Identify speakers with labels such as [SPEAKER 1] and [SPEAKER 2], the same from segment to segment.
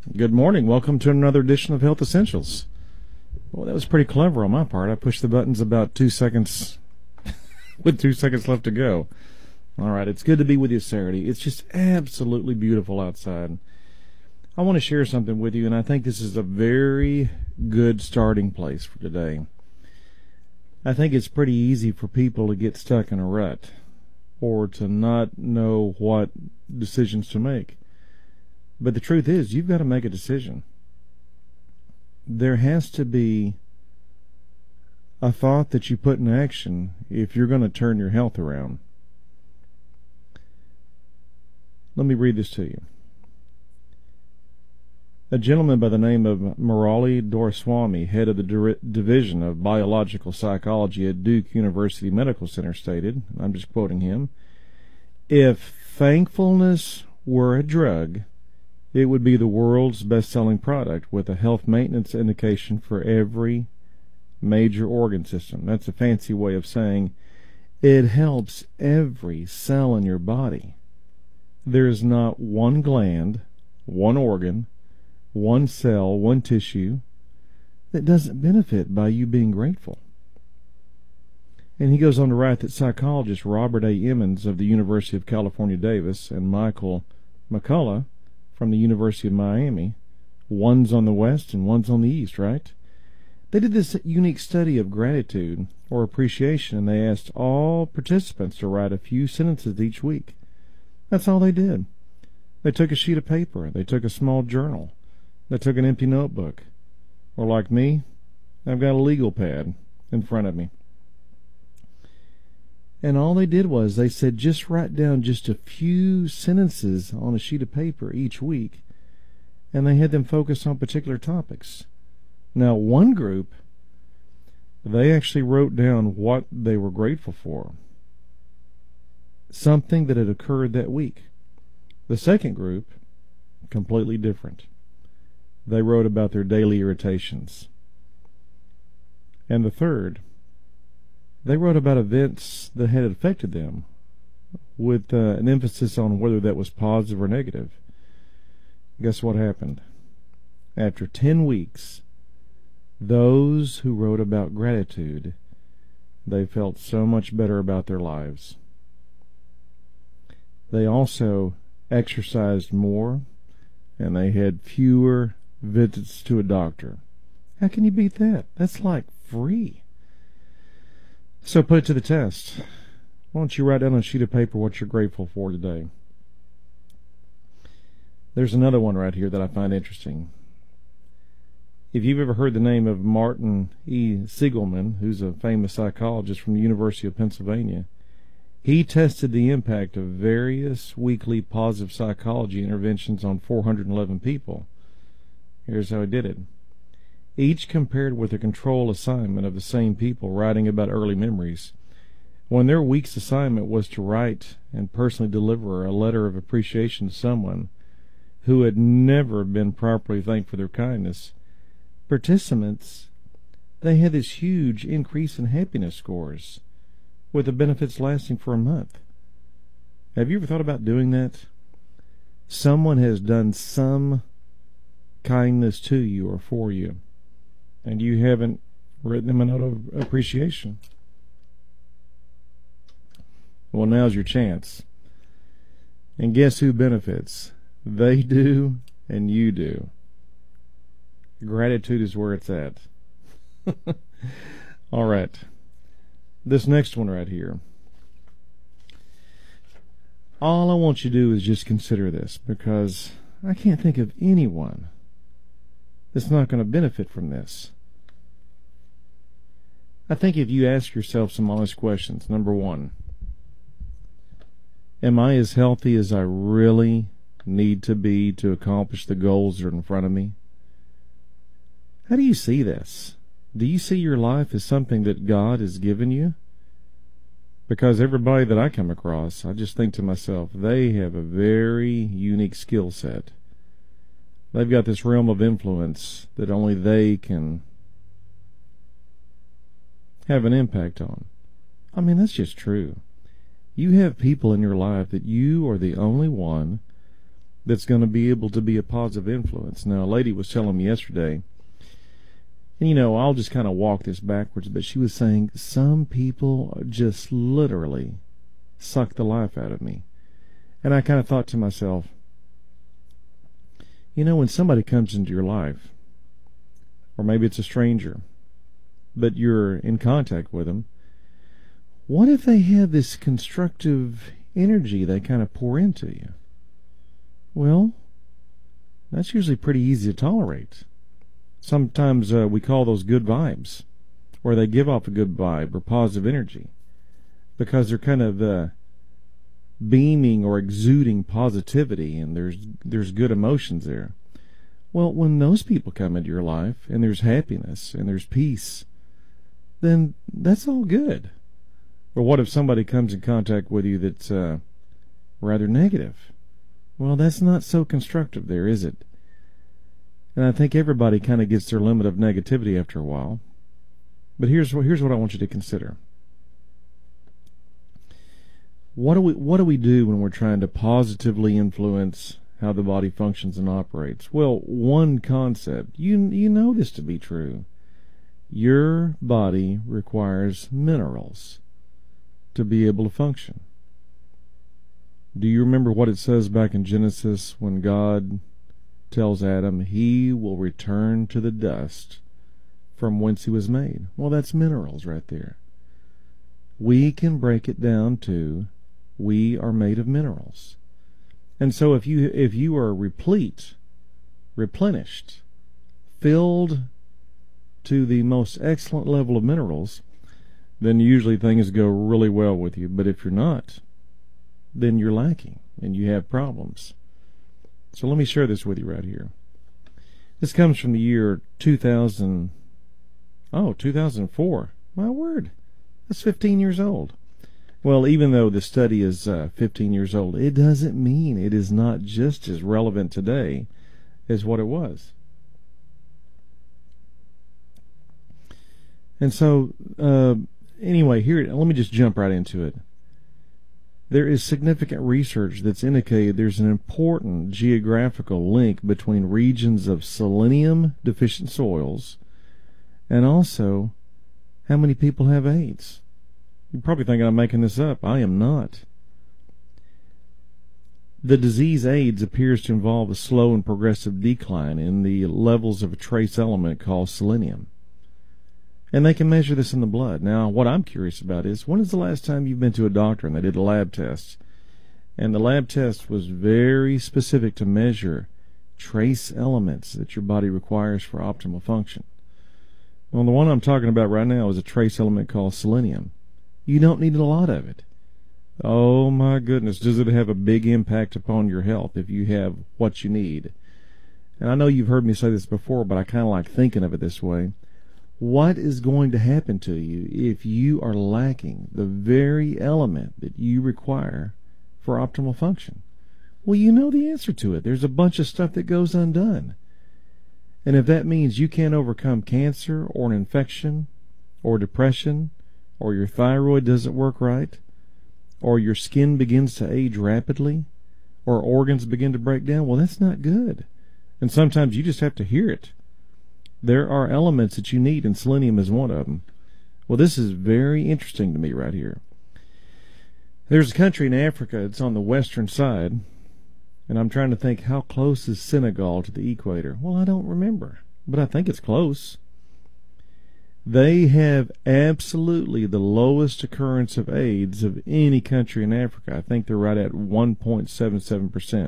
[SPEAKER 1] Good morning. Welcome to another edition of Health Essentials. Well, that was pretty clever on my part. I pushed the buttons about 2 seconds with 2 seconds left to go. All right, it's good to be with you, Saturday. It's just absolutely beautiful outside. I want to share something with you, and I think this is a very good starting place for today. I think it's pretty easy for people to get stuck in a rut or to not know what decisions to make. But the truth is, you've got to make a decision. There has to be a thought that you put in action if you're going to turn your health around. Let me read this to you. A gentleman by the name of Murali Doraiswamy, head of the Division of Biological Psychology at Duke University Medical Center, stated, I'm just quoting him, "If thankfulness were a drug, it would be the world's best-selling product with a health maintenance indication for every major organ system." That's a fancy way of saying it helps every cell in your body. There is not one gland, one organ, one cell, one tissue that doesn't benefit by you being grateful. And he goes on to write that psychologists Robert A. Emmons of the University of California, Davis, and Michael McCullough from the University of Miami, one's on the west and one's on the east, right? They did this unique study of gratitude or appreciation, and they asked all participants to write a few sentences each week. That's all they did. They took a sheet of paper, they took a small journal, they took an empty notebook, or like me, I've got a legal pad in front of me. And all they did was they said just write down just a few sentences on a sheet of paper each week, and they had them focus on particular topics. Now, one group, they actually wrote down what they were grateful for, something that had occurred that week. The second group, completely different. They wrote about their daily irritations. And the third, they wrote about events that had affected them, with an emphasis on whether that was positive or negative. Guess what happened? After 10 weeks, those who wrote about gratitude, they felt so much better about their lives. They also exercised more, and they had fewer visits to a doctor. How can you beat that? That's like free. So put it to the test. Why don't you write down on a sheet of paper what you're grateful for today? There's another one right here that I find interesting. If you've ever heard the name of Martin E. Seligman, who's a famous psychologist from the University of Pennsylvania, he tested the impact of various weekly positive psychology interventions on 411 people. Here's how he did it. Each compared with a control assignment of the same people writing about early memories. When their week's assignment was to write and personally deliver a letter of appreciation to someone who had never been properly thanked for their kindness, participants, they had this huge increase in happiness scores, with the benefits lasting for a month. Have you ever thought about doing that? Someone has done some kindness to you or for you, and you haven't written them a note of appreciation. Well, now's your chance. And guess who benefits? They do, and you do. Gratitude is where it's at. All right. This next one right here. All I want you to do is just consider this, because I can't think of anyone that's not going to benefit from this. I think if you ask yourself some honest questions, number one, am I as healthy as I really need to be to accomplish the goals that are in front of me? How do you see this? Do you see your life as something that God has given you? Because everybody that I come across, I just think to myself, they have a very unique skill set. They've got this realm of influence that only they can have an impact on. I mean, that's just true. You have people in your life that you are the only one that's going to be able to be a positive influence. Now, a lady was telling me yesterday, and I'll just kind of walk this backwards, but she was saying some people just literally suck the life out of me. And I kind of thought to myself, when somebody comes into your life, or maybe it's a stranger, but you're in contact with them, what if they have this constructive energy they kind of pour into you? Well, that's usually pretty easy to tolerate. Sometimes we call those good vibes, or they give off a good vibe or positive energy, because they're kind of beaming or exuding positivity, and there's good emotions there. Well, when those people come into your life, and there's happiness and there's peace, then that's all good. Or what if somebody comes in contact with you that's rather negative? Well, that's not so constructive there, is it? And I think everybody kind of gets their limit of negativity after a while. But here's what I want you to consider. What do we do when we're trying to positively influence how the body functions and operates? Well, one concept, you know this to be true. Your body requires minerals to be able to function. Do you remember what it says back in Genesis when God tells Adam he will return to the dust from whence he was made? Well, that's minerals right there. We can break it down to we are made of minerals. And so if you are replete, replenished, filled to the most excellent level of minerals, then usually things go really well with you. But if you're not, then you're lacking and you have problems. So let me share this with you right here. This comes from the year 2004. My word, that's 15 years old. Well, even though the study is 15 years old, it doesn't mean it is not just as relevant today as what it was. And so, anyway, here, let me just jump right into it. There is significant research that's indicated there's an important geographical link between regions of selenium-deficient soils and also how many people have AIDS. You're probably thinking I'm making this up. I am not. The disease AIDS appears to involve a slow and progressive decline in the levels of a trace element called selenium. And they can measure this in the blood. Now, what I'm curious about is, when is the last time you've been to a doctor and they did a lab test? And the lab test was very specific to measure trace elements that your body requires for optimal function. Well, the one I'm talking about right now is a trace element called selenium. You don't need a lot of it. Oh my goodness, does it have a big impact upon your health if you have what you need? And I know you've heard me say this before, but I kind of like thinking of it this way. What is going to happen to you if you are lacking the very element that you require for optimal function? Well, you know the answer to it. There's a bunch of stuff that goes undone. And if that means you can't overcome cancer or an infection or depression, or your thyroid doesn't work right, or your skin begins to age rapidly, or organs begin to break down, well, that's not good. And sometimes you just have to hear it. There are elements that you need, and selenium is one of them. Well, this is very interesting to me right here. There's a country in Africa, it's on the western side, and I'm trying to think, how close is Senegal to the equator? Well, I don't remember, but I think it's close. They have absolutely the lowest occurrence of AIDS of any country in Africa. I think they're right at 1.77%.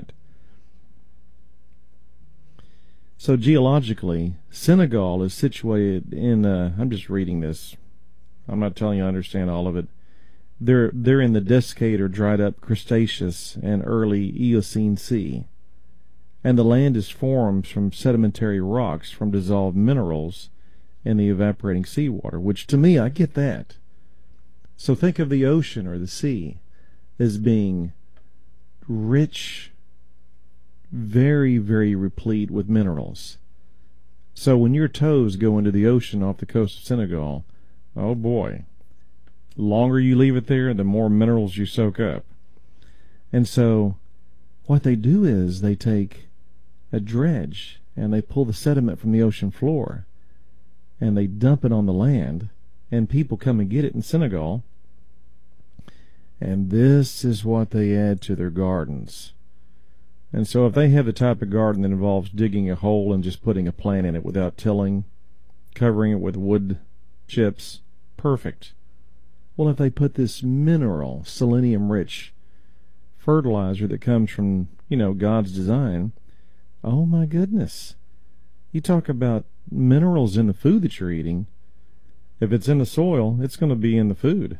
[SPEAKER 1] So geologically, Senegal is situated in, I'm just reading this. I'm not telling you I understand all of it. They're in the desiccated or dried up Cretaceous and early Eocene Sea. And the land is formed from sedimentary rocks from dissolved minerals in the evaporating seawater, which to me, I get that. So think of the ocean or the sea as being rich, very, very replete with minerals. So when your toes go into the ocean off the coast of Senegal, oh boy, the longer you leave it there, the more minerals you soak up. And so what they do is they take a dredge and they pull the sediment from the ocean floor and they dump it on the land, and people come and get it in Senegal, and this is what they add to their gardens. And so if they have the type of garden that involves digging a hole and just putting a plant in it without tilling, covering it with wood chips, perfect. Well, if they put this mineral, selenium-rich fertilizer that comes from, God's design, oh my goodness. You talk about minerals in the food that you're eating. If it's in the soil, it's going to be in the food.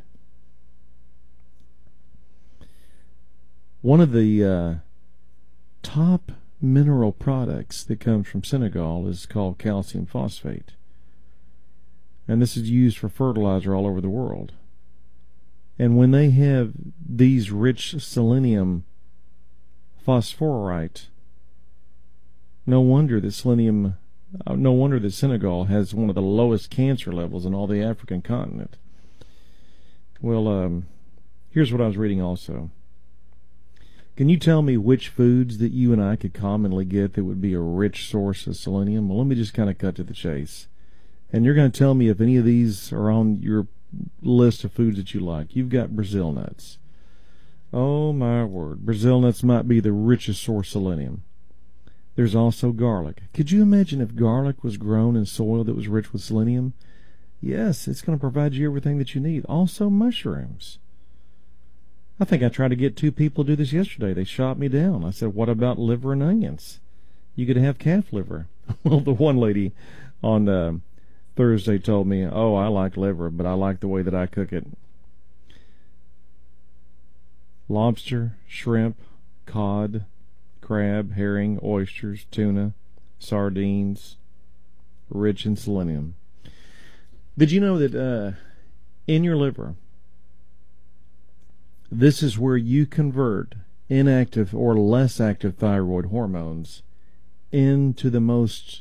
[SPEAKER 1] One of the top mineral products that comes from Senegal is called calcium phosphate. And this is used for fertilizer all over the world. And when they have these rich selenium phosphorite, no wonder that Senegal has one of the lowest cancer levels in all the African continent. Well, here's what I was reading also. Can you tell me which foods that you and I could commonly get that would be a rich source of selenium? Well, let me just kind of cut to the chase. And you're going to tell me if any of these are on your list of foods that you like. You've got Brazil nuts. Oh, my word. Brazil nuts might be the richest source of selenium. There's also garlic. Could you imagine if garlic was grown in soil that was rich with selenium? Yes, it's going to provide you everything that you need. Also mushrooms. I think I tried to get 2 people to do this yesterday. They shot me down. I said, what about liver and onions? You could have calf liver. Well, the one lady on Thursday told me, oh, I like liver, but I like the way that I cook it. Lobster, shrimp, cod, crab, herring, oysters, tuna, sardines, rich in selenium. Did you know that in your liver, this is where you convert inactive or less active thyroid hormones into the most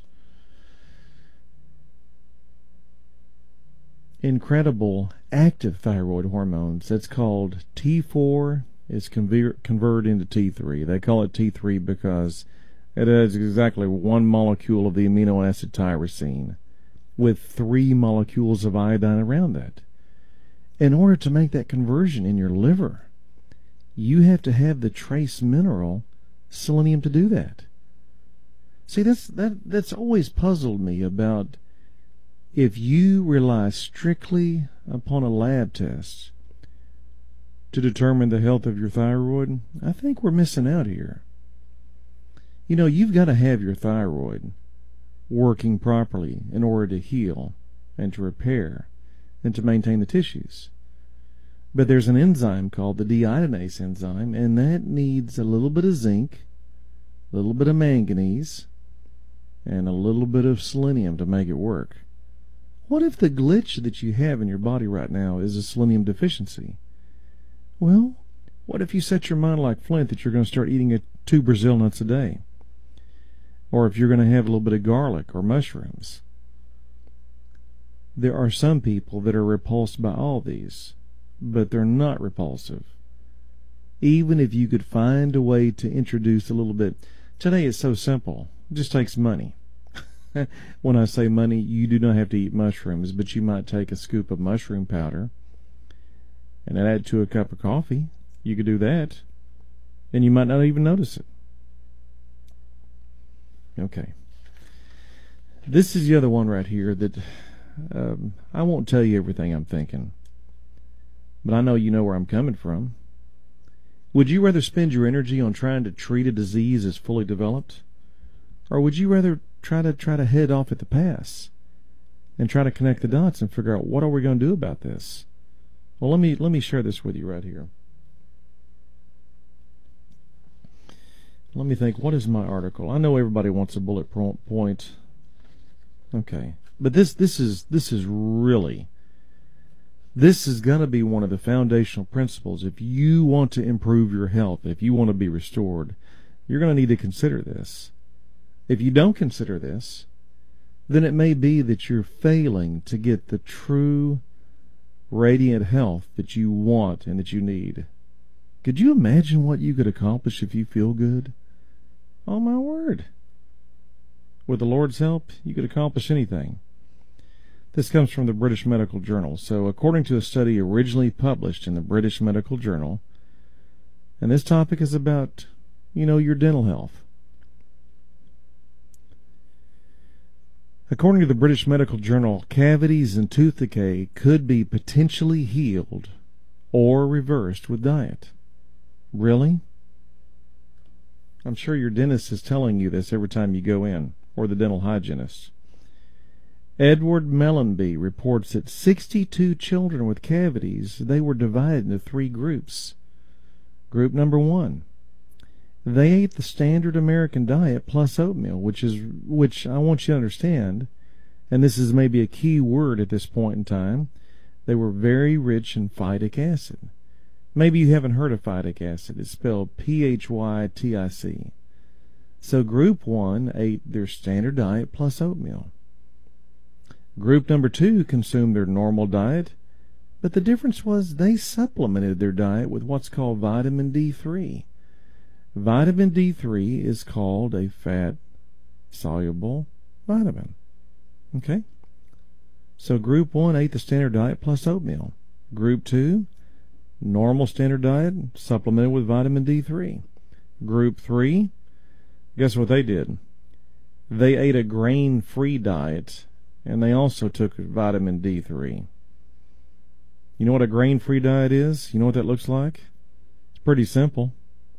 [SPEAKER 1] incredible active thyroid hormones. That's called T4. It's converted into T3. They call it T3 because it has exactly 1 molecule of the amino acid tyrosine with 3 molecules of iodine around that. In order to make that conversion in your liver, you have to have the trace mineral selenium to do that. See, that's always puzzled me about if you rely strictly upon a lab test to determine the health of your thyroid. I think we're missing out here. You've got to have your thyroid working properly in order to heal and to repair and to maintain the tissues. But there's an enzyme called the deiodinase enzyme, and that needs a little bit of zinc, a little bit of manganese, and a little bit of selenium to make it work. What if the glitch that you have in your body right now is a selenium deficiency? Well, what if you set your mind like flint that you're going to start eating 2 Brazil nuts a day? Or if you're going to have a little bit of garlic or mushrooms? There are some people that are repulsed by all these, but they're not repulsive. Even if you could find a way to introduce a little bit. Today it's so simple. It just takes money. When I say money, you do not have to eat mushrooms, but you might take a scoop of mushroom powder and add it to a cup of coffee. You could do that, and you might not even notice it. Okay. This is the other one right here that I won't tell you everything I'm thinking, but I know you know where I'm coming from. Would you rather spend your energy on trying to treat a disease that's fully developed, or would you rather try to head off at the pass and try to connect the dots and figure out what are we going to do about this? Well, let me share this with you right here. Let me think. What is my article? I know everybody wants a bullet point. Okay, but this is really, this is going to be one of the foundational principles. If you want to improve your health, if you want to be restored, you're going to need to consider this. If you don't consider this, then it may be that you're failing to get the true radiant health that you want and that you need. Could you imagine what you could accomplish if you feel good? Oh, my word. With the Lord's help, you could accomplish anything. This comes from the British Medical Journal. So, according to a study originally published in the British Medical Journal, and this topic is about, your dental health. According to the British Medical Journal, cavities and tooth decay could be potentially healed or reversed with diet. Really? I'm sure your dentist is telling you this every time you go in, or the dental hygienist. Edward Mellanby reports that 62 children with cavities, they were divided into 3 groups. Group number 1, they ate the standard American diet plus oatmeal, which I want you to understand, and this is maybe a key word at this point in time, they were very rich in phytic acid. Maybe you haven't heard of phytic acid. It's spelled Phytic. So group 1 ate their standard diet plus oatmeal. Group number 2 consumed their normal diet, but the difference was they supplemented their diet with what's called vitamin D3. Vitamin D3 is called a fat-soluble vitamin. Okay? So group 1 ate the standard diet plus oatmeal. Group 2, normal standard diet, supplemented with vitamin D3. Group 3, guess what they did? They ate a grain-free diet, and they also took vitamin D3. You know what a grain-free diet is? You know what that looks like? It's pretty simple.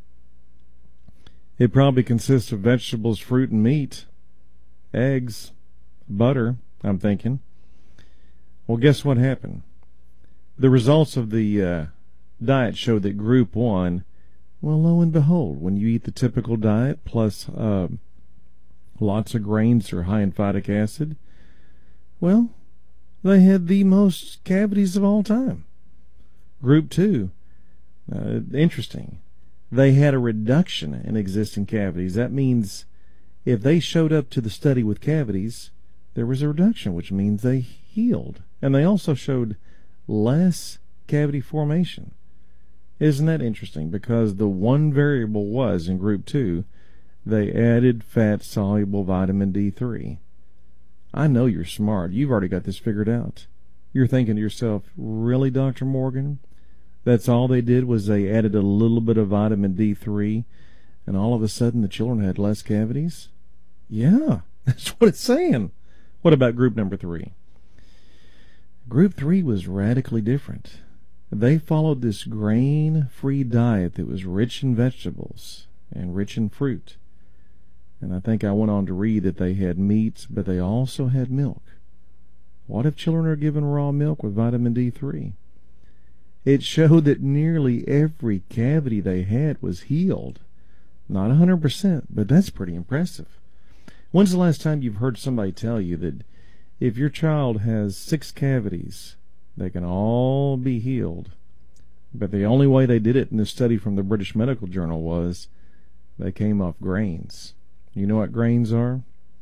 [SPEAKER 1] It probably consists of vegetables, fruit, and meat, eggs, butter, I'm thinking. Well, guess what happened? The results of the diet showed that group 1, well, lo and behold, when you eat the typical diet plus lots of grains that are high in phytic acid, well, they had the most cavities of all time. Group 2, interesting. They had a reduction in existing cavities. That means if they showed up to the study with cavities, there was a reduction, which means they healed. And they also showed less cavity formation. Isn't that interesting? Because the one variable was, in group 2, they added fat-soluble vitamin D3. I know you're smart. You've already got this figured out. You're thinking to yourself, really, Dr. Morgan? That's all they did was they added a little bit of vitamin D3, and all of a sudden the children had less cavities? Yeah, that's what it's saying. What about group number 3? Group 3 was radically different. They followed this grain-free diet that was rich in vegetables and rich in fruit. And I think I went on to read that they had meat, but they also had milk. What if children are given raw milk with vitamin D3? It showed that nearly every cavity they had was healed. Not 100%, but that's pretty impressive. When's the last time you've heard somebody tell you that if your child has 6 cavities, they can all be healed? But the only way they did it in this study from the British Medical Journal was they came off grains. You know what grains are?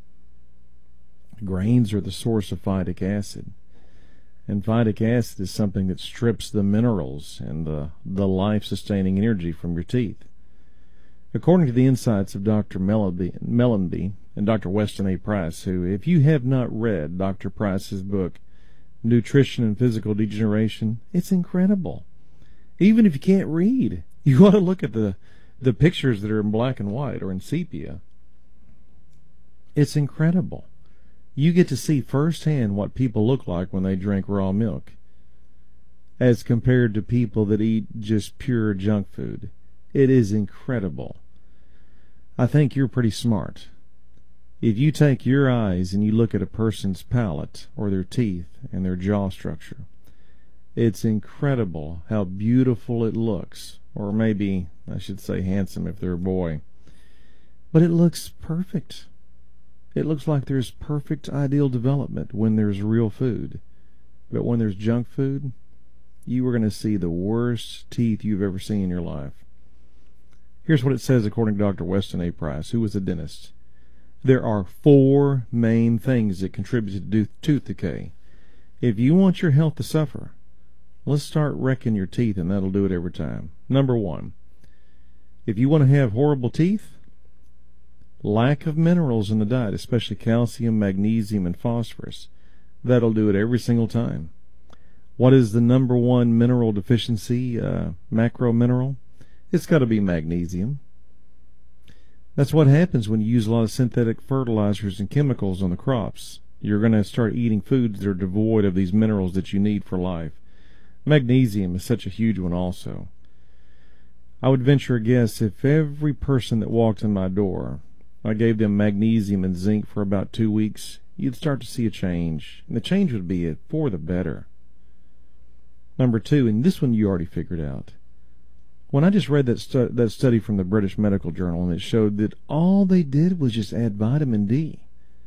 [SPEAKER 1] Grains are the source of phytic acid. And phytic acid is something that strips the minerals and the life-sustaining energy from your teeth. According to the insights of Dr. Mellanby and Dr. Weston A. Price, who, if you have not read Dr. Price's book, Nutrition and Physical Degeneration, it's incredible. Even if you can't read, you ought to look at the pictures that are in black and white or in sepia. It's incredible. You get to see firsthand what people look like when they drink raw milk, as compared to people that eat just pure junk food. It is incredible. I think you're pretty smart. If you take your eyes and you look at a person's palate or their teeth and their jaw structure, it's incredible how beautiful it looks, or maybe I should say handsome if they're a boy. But it looks perfect. It looks like there's perfect ideal development when there's real food. But when there's junk food, you are going to see the worst teeth you've ever seen in your life. Here's what it says according to Dr. Weston A. Price, who was a dentist. There are 4 main things that contribute to tooth decay. If you want your health to suffer, Let's start wrecking your teeth, and that'll do it every time. Number one, if you want to have horrible teeth, lack of minerals in the diet, especially calcium, magnesium, and phosphorus. That'll do it every single time. What is the number one mineral deficiency, macro mineral? It's got to be magnesium. That's what happens when you use a lot of synthetic fertilizers and chemicals on the crops. You're going to start eating foods that are devoid of these minerals that you need for life. Magnesium is such a huge one also. I would venture a guess if every person that walked in my door, I gave them magnesium and zinc for about 2 weeks, you'd start to see a change. And the change would be for the better. Number two, and this one you already figured out. When I just read that study from the British Medical Journal, and it showed that all they did was just add vitamin D,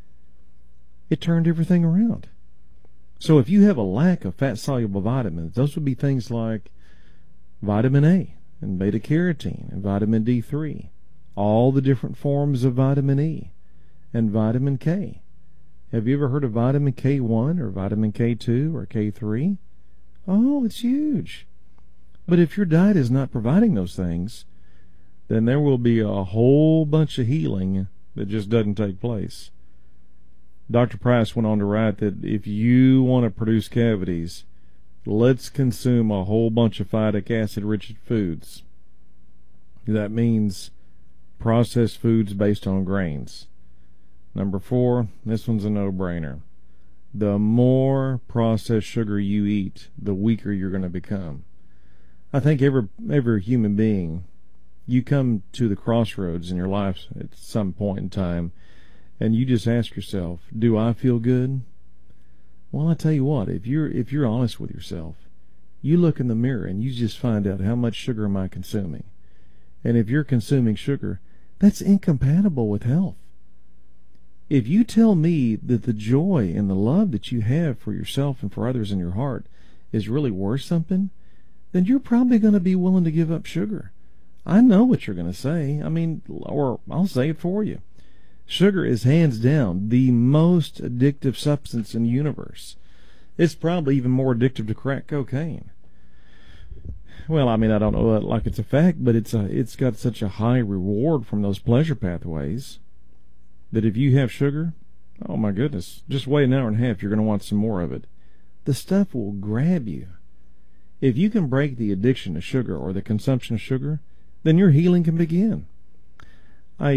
[SPEAKER 1] it turned everything around. So if you have a lack of fat-soluble vitamins, those would be things like vitamin A and beta-carotene and vitamin D3, all the different forms of vitamin E and vitamin K. Have you ever heard of vitamin K1 or vitamin K2 or K3? Oh, it's huge. But if your diet is not providing those things, then there will be a whole bunch of healing that just doesn't take place. Dr. Price went on to write that if you want to produce cavities, let's consume a whole bunch of phytic acid-rich foods. That means processed foods based on grains. Number 4, this one's a no-brainer. The more processed sugar you eat, the weaker you're going to become. I think every human being, you come to the crossroads in your life at some point in time, and you just ask yourself, do I feel good? Well, I tell you what, if you're honest with yourself, you look in the mirror and you just find out how much sugar am I consuming. And if you're consuming sugar, that's incompatible with health. If you tell me that the joy and the love that you have for yourself and for others in your heart is really worth something, then you're probably going to be willing to give up sugar. I know what you're going to say. Or I'll say it for you. Sugar is hands down the most addictive substance in the universe. It's probably even more addictive to crack cocaine. Well, I don't know that like it's a fact, but it's got such a high reward from those pleasure pathways that if you have sugar, oh my goodness, just wait an hour and a half, you're going to want some more of it. The stuff will grab you. If you can break the addiction to sugar or the consumption of sugar, then your healing can begin. I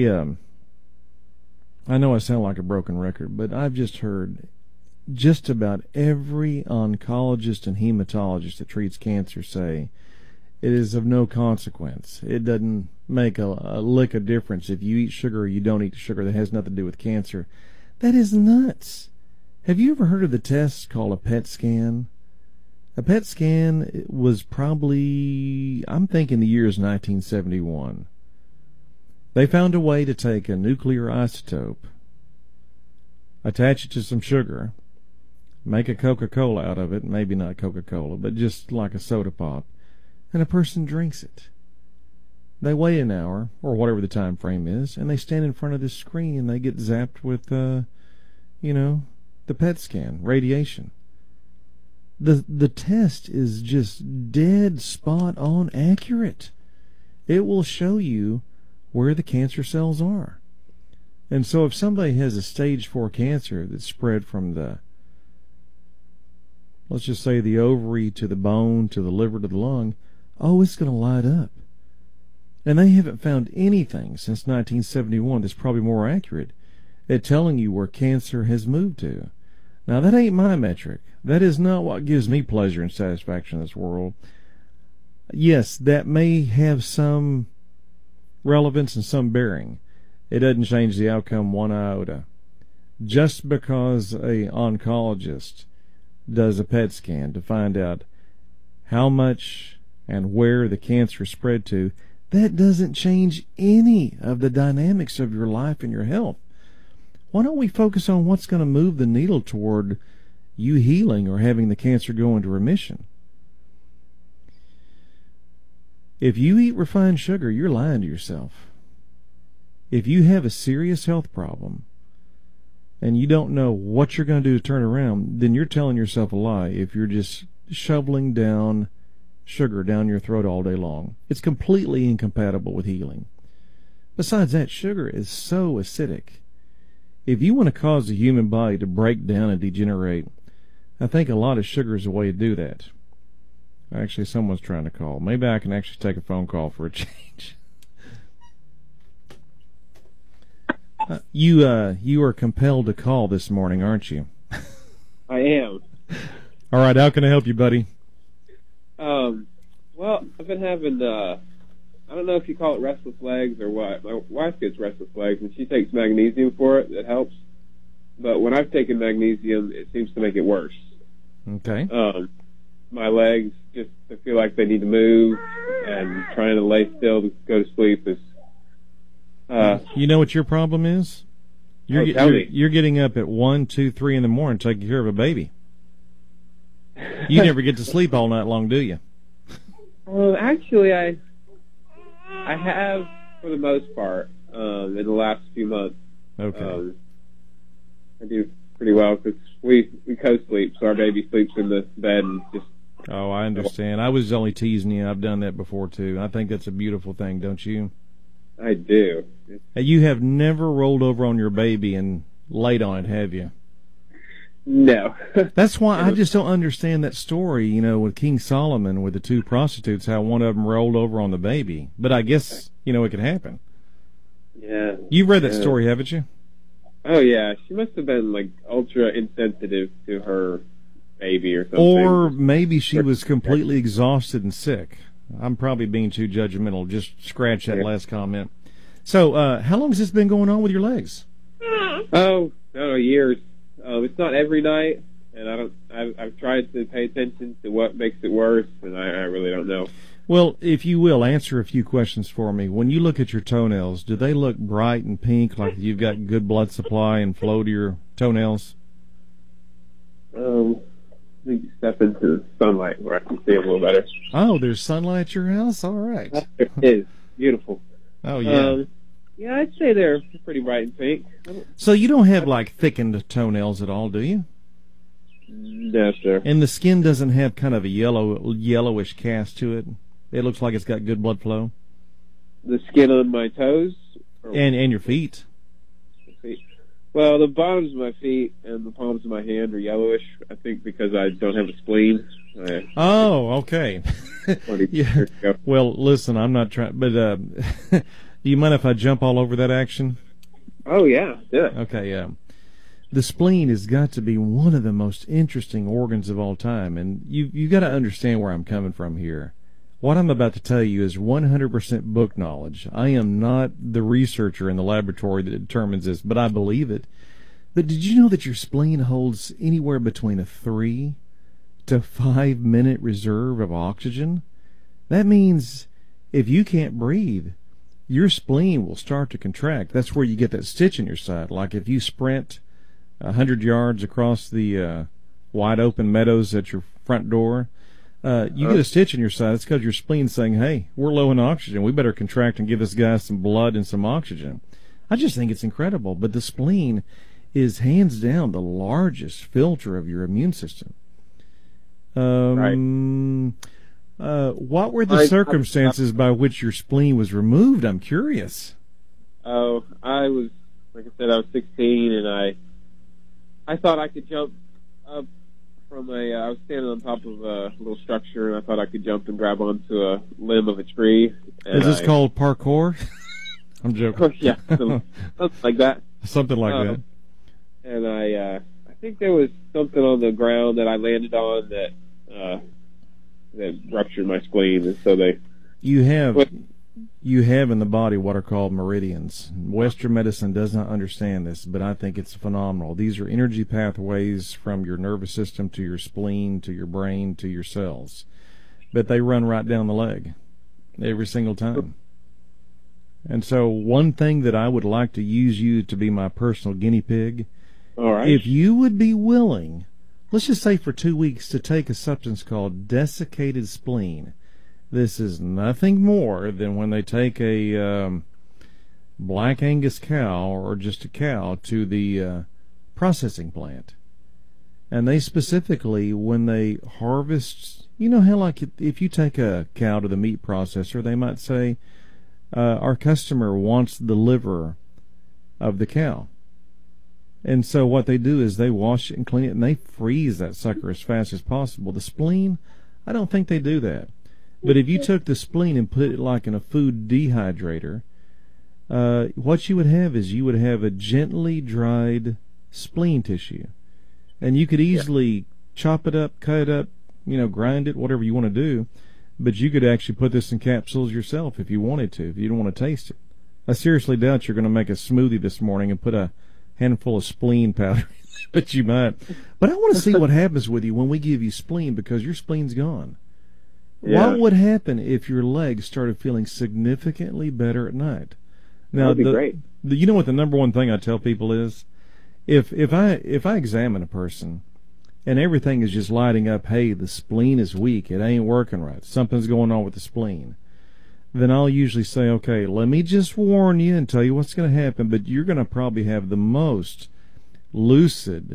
[SPEAKER 1] know I sound like a broken record, but I've just heard just about every oncologist and hematologist that treats cancer say it is of no consequence. It doesn't make a lick of difference if you eat sugar or you don't eat sugar. That has nothing to do with cancer. That is nuts. Have you ever heard of the test called a PET scan? A PET scan was probably, I'm thinking the year is 1971. They found a way to take a nuclear isotope, attach it to some sugar, make a Coca-Cola out of it, maybe not Coca-Cola, but just like a soda pop, and a person drinks it. They wait an hour, or whatever the time frame is, and they stand in front of this screen and they get zapped with, the PET scan, radiation. The test is just dead spot on accurate. It will show you where the cancer cells are. And so if somebody has a stage 4 cancer that's spread from let's just say the ovary to the bone to the liver to the lung, it's going to light up. And they haven't found anything since 1971 that's probably more accurate at telling you where cancer has moved to. Now, that ain't my metric. That is not what gives me pleasure and satisfaction in this world. Yes, that may have some relevance and some bearing. It doesn't change the outcome one iota. Just because a oncologist does a PET scan to find out how much and where the cancer spread to, that doesn't change any of the dynamics of your life and your health. Why don't we focus on what's going to move the needle toward you healing or having the cancer go into remission? If you eat refined sugar, you're lying to yourself. If you have a serious health problem and you don't know what you're going to do to turn around, then you're telling yourself a lie if you're just shoveling down sugar down your throat all day long. It's completely incompatible with healing. Besides that, sugar is so acidic. If you want to cause the human body to break down and degenerate, I think a lot of sugar is a way to do that. Actually, someone's trying to call. Maybe I can actually take a phone call for a change. You are compelled to call this morning, aren't you?
[SPEAKER 2] I am.
[SPEAKER 1] All right, how can I help you, buddy?
[SPEAKER 2] Well, I've been having, I don't know if you call it restless legs or what. My wife gets restless legs, and she takes magnesium for it. That helps. But when I've taken magnesium, it seems to make it worse.
[SPEAKER 1] Okay.
[SPEAKER 2] My legs just I feel like they need to move, and trying to lay still to go to sleep is...
[SPEAKER 1] you know what your problem is? You're getting up at 1, 2, 3 in the morning taking care of a baby. You never get to sleep all night long, do you?
[SPEAKER 2] Actually, I have for the most part in the last few months.
[SPEAKER 1] Okay.
[SPEAKER 2] I do pretty well because we co-sleep, so our baby sleeps in the bed and just...
[SPEAKER 1] Oh, I understand. I was only teasing you. I've done that before, too. I think that's a beautiful thing, don't you?
[SPEAKER 2] I do.
[SPEAKER 1] You have never rolled over on your baby and laid on it, have you?
[SPEAKER 2] No.
[SPEAKER 1] That's why I just don't understand that story, you know, with King Solomon with the 2 prostitutes, how one of them rolled over on the baby. But I guess, you know, it could happen.
[SPEAKER 2] Yeah.
[SPEAKER 1] You've read that story, haven't you?
[SPEAKER 2] Oh, yeah. She must have been, like, ultra insensitive to her baby or something.
[SPEAKER 1] Or maybe she was completely exhausted and sick. I'm probably being too judgmental. Just scratch that last comment. So, how long has this been going on with your legs?
[SPEAKER 2] Oh, I don't know, years. It's not every night, and I've tried to pay attention to what makes it worse, and I really don't know.
[SPEAKER 1] Well, if you will, answer a few questions for me. When you look at your toenails, do they look bright and pink, like you've got good blood supply and flow to your toenails?
[SPEAKER 2] Let me step into the sunlight where I can see them a little better.
[SPEAKER 1] Oh, there's sunlight at your house? All right.
[SPEAKER 2] It is. Beautiful.
[SPEAKER 1] Oh, yeah.
[SPEAKER 2] Yeah, I'd say they're pretty bright and pink.
[SPEAKER 1] So you don't have, like, thickened toenails at all, do you?
[SPEAKER 2] No, sir.
[SPEAKER 1] And the skin doesn't have kind of a yellowish cast to it? It looks like it's got good blood flow?
[SPEAKER 2] The skin on my toes?
[SPEAKER 1] And your feet?
[SPEAKER 2] Feet. Well, the bottoms of my feet and the palms of my hand are yellowish, I think because I don't have a spleen.
[SPEAKER 1] Oh, okay. Yeah. Well, listen, I'm not trying, but do you mind if I jump all over that action?
[SPEAKER 2] Oh, yeah.
[SPEAKER 1] Okay, the spleen has got to be one of the most interesting organs of all time, and you've got to understand where I'm coming from here. What I'm about to tell you is 100% book knowledge. I am not the researcher in the laboratory that determines this, but I believe it. But did you know that your spleen holds anywhere between a 3 to 5 minute reserve of oxygen? That means if you can't breathe, your spleen will start to contract. That's where you get that stitch in your side. Like if you sprint 100 yards across the wide open meadows at your front door, you get a stitch in your side. It's because your spleen's saying, hey, we're low in oxygen. We better contract and give this guy some blood and some oxygen. I just think it's incredible. But the spleen is hands down the largest filter of your immune system.
[SPEAKER 2] Right.
[SPEAKER 1] What were the circumstances by which your spleen was removed? I'm curious.
[SPEAKER 2] Oh, I was, like I said, I was 16, and I thought I could jump up from I was standing on top of a little structure, and I thought I could jump and grab onto a limb of a tree.
[SPEAKER 1] Is this called parkour? I'm joking.
[SPEAKER 2] Yeah, something like that.
[SPEAKER 1] Something like that.
[SPEAKER 2] And I think there was something on the ground that I landed on that ruptured my spleen, and so
[SPEAKER 1] You have in the body what are called meridians. Western medicine does not understand this, but I think it's phenomenal. These are energy pathways from your nervous system to your spleen to your brain to your cells. But they run right down the leg every single time. And so one thing that I would like to use you to be my personal guinea pig,
[SPEAKER 2] all right,
[SPEAKER 1] if you would be willing, let's just say for 2 weeks, to take a substance called desiccated spleen. This is nothing more than when they take a black Angus cow or just a cow to the processing plant. And they specifically, when they harvest, you know how like if you take a cow to the meat processor, they might say, our customer wants the liver of the cow. And so what they do is they wash it and clean it, and they freeze that sucker as fast as possible. The spleen, I don't think they do that. But if you took the spleen and put it like in a food dehydrator, what you would have is you would have a gently dried spleen tissue. And you could easily chop it up, cut it up, grind it, whatever you want to do. But you could actually put this in capsules yourself if you wanted to, if you don't want to taste it. I seriously doubt you're going to make a smoothie this morning and put a handful of spleen powder, but you might. But I want to see what happens with you when we give you spleen, because your spleen's gone. Yeah. What would happen if your legs started feeling significantly better at night? Now,
[SPEAKER 2] that'd be great.
[SPEAKER 1] You know what the number one thing I tell people is? If I examine a person and everything is just lighting up, hey, the spleen is weak, it ain't working right, something's going on with the spleen, then I'll usually say, okay, let me just warn you and tell you what's going to happen, but you're going to probably have the most lucid,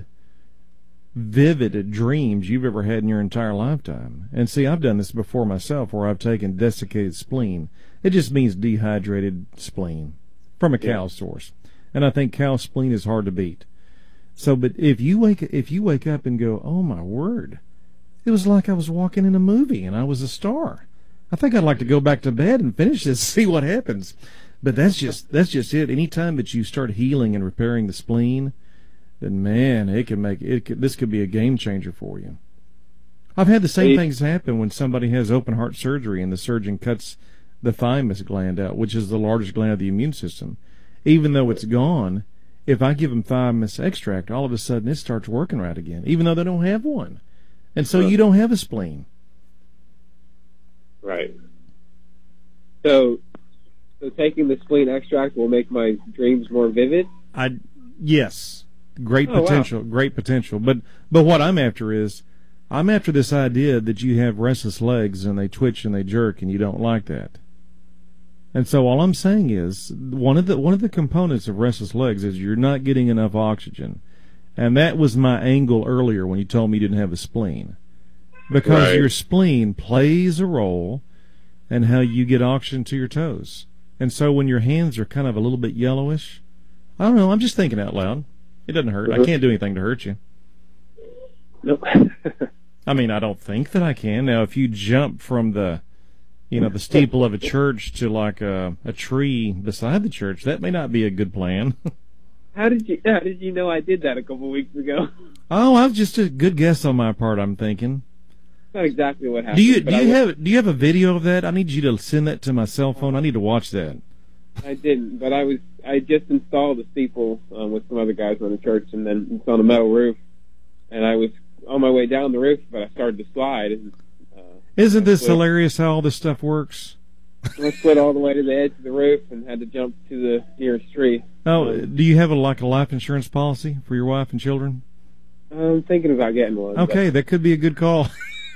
[SPEAKER 1] vivid dreams you've ever had in your entire lifetime. And see, I've done this before myself, where I've taken desiccated spleen. It just means dehydrated spleen from a cow source. And I think cow spleen is hard to beat. So, but if you wake up and go, oh my word, it was like I was walking in a movie and I was a star. I think I'd like to go back to bed and finish this, see what happens. But that's just it. Anytime that you start healing and repairing the spleen, then man, this could be a game changer for you. I've had the same things happen when somebody has open heart surgery and the surgeon cuts the thymus gland out, which is the largest gland of the immune system. Even though it's gone, if I give them thymus extract, all of a sudden it starts working right again, even though they don't have one. And so you don't have a spleen.
[SPEAKER 2] Right. So taking the spleen extract will make my dreams more vivid?
[SPEAKER 1] Yes. Great potential. Wow. Great potential. But what I'm after is, I'm after this idea that you have restless legs and they twitch and they jerk and you don't like that. And so all I'm saying is, one of the components of restless legs is you're not getting enough oxygen. And that was my angle earlier when you told me you didn't have a spleen. Because your spleen plays a role in how you get oxygen to your toes. And so when your hands are kind of a little bit yellowish, I don't know, I'm just thinking out loud. It doesn't hurt. I can't do anything to hurt you.
[SPEAKER 2] Nope.
[SPEAKER 1] I mean, I don't think that I can. Now, if you jump from the steeple of a church to like a tree beside the church, that may not be a good plan.
[SPEAKER 2] How did you know I did that a couple weeks ago?
[SPEAKER 1] Oh, I was just a good guess on my part, I'm thinking.
[SPEAKER 2] Not exactly what happened.
[SPEAKER 1] Do you have a video of that? I need you to send that to my cell phone. I need to watch that.
[SPEAKER 2] I didn't, but I just installed a steeple with some other guys on the church, and then it's on a metal roof, and I was on my way down the roof, but I started to slide. And,
[SPEAKER 1] isn't this hilarious how all this stuff works?
[SPEAKER 2] I slid all the way to the edge of the roof and had to jump to the nearest tree.
[SPEAKER 1] Oh, do you have a life insurance policy for your wife and children?
[SPEAKER 2] I'm thinking about getting one.
[SPEAKER 1] Okay, that could be a good call.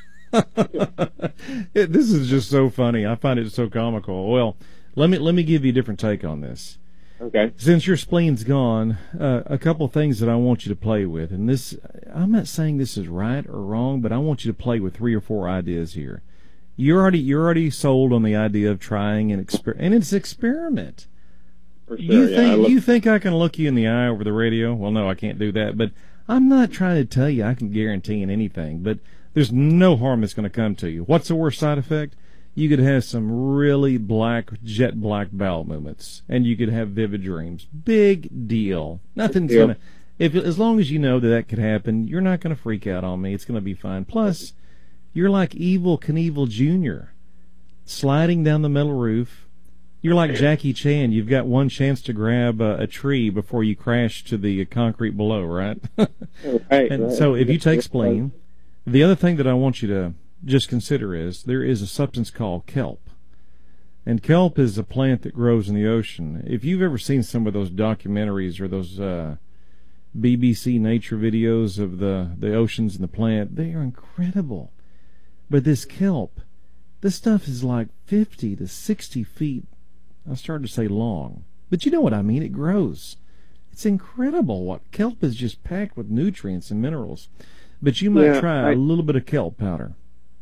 [SPEAKER 1] This is just so funny. I find it so comical. Well, let me give you a different take on this.
[SPEAKER 2] Okay.
[SPEAKER 1] Since your spleen's gone, a couple of things that I want you to play with, and this, I'm not saying this is right or wrong, but I want you to play with 3 or 4 ideas here. You're already sold on the idea of trying and it's experiment.
[SPEAKER 2] For sure.
[SPEAKER 1] You think I can look you in the eye over the radio? Well, no, I can't do that. But I'm not trying to tell you I can guarantee anything. But there's no harm that's going to come to you. What's the worst side effect? You could have some really jet black bowel movements, and you could have vivid dreams. Big deal. Nothing's going to. As long as you know that could happen, you're not going to freak out on me. It's going to be fine. Plus, you're like Evel Knievel Jr. sliding down the metal roof. You're like Jackie Chan. You've got one chance to grab a tree before you crash to the concrete below, right? And so if you take spleen, the other thing that I want you to just consider is there is a substance called kelp. And kelp is a plant that grows in the ocean. If you've ever seen some of those documentaries or those BBC nature videos of the oceans and the plant, they are incredible. But this kelp, this stuff is like 50 to 60 feet, I started to say long, but you know what I mean, it grows. It's incredible. What kelp is just packed with nutrients and minerals. But you might try a little bit of kelp powder.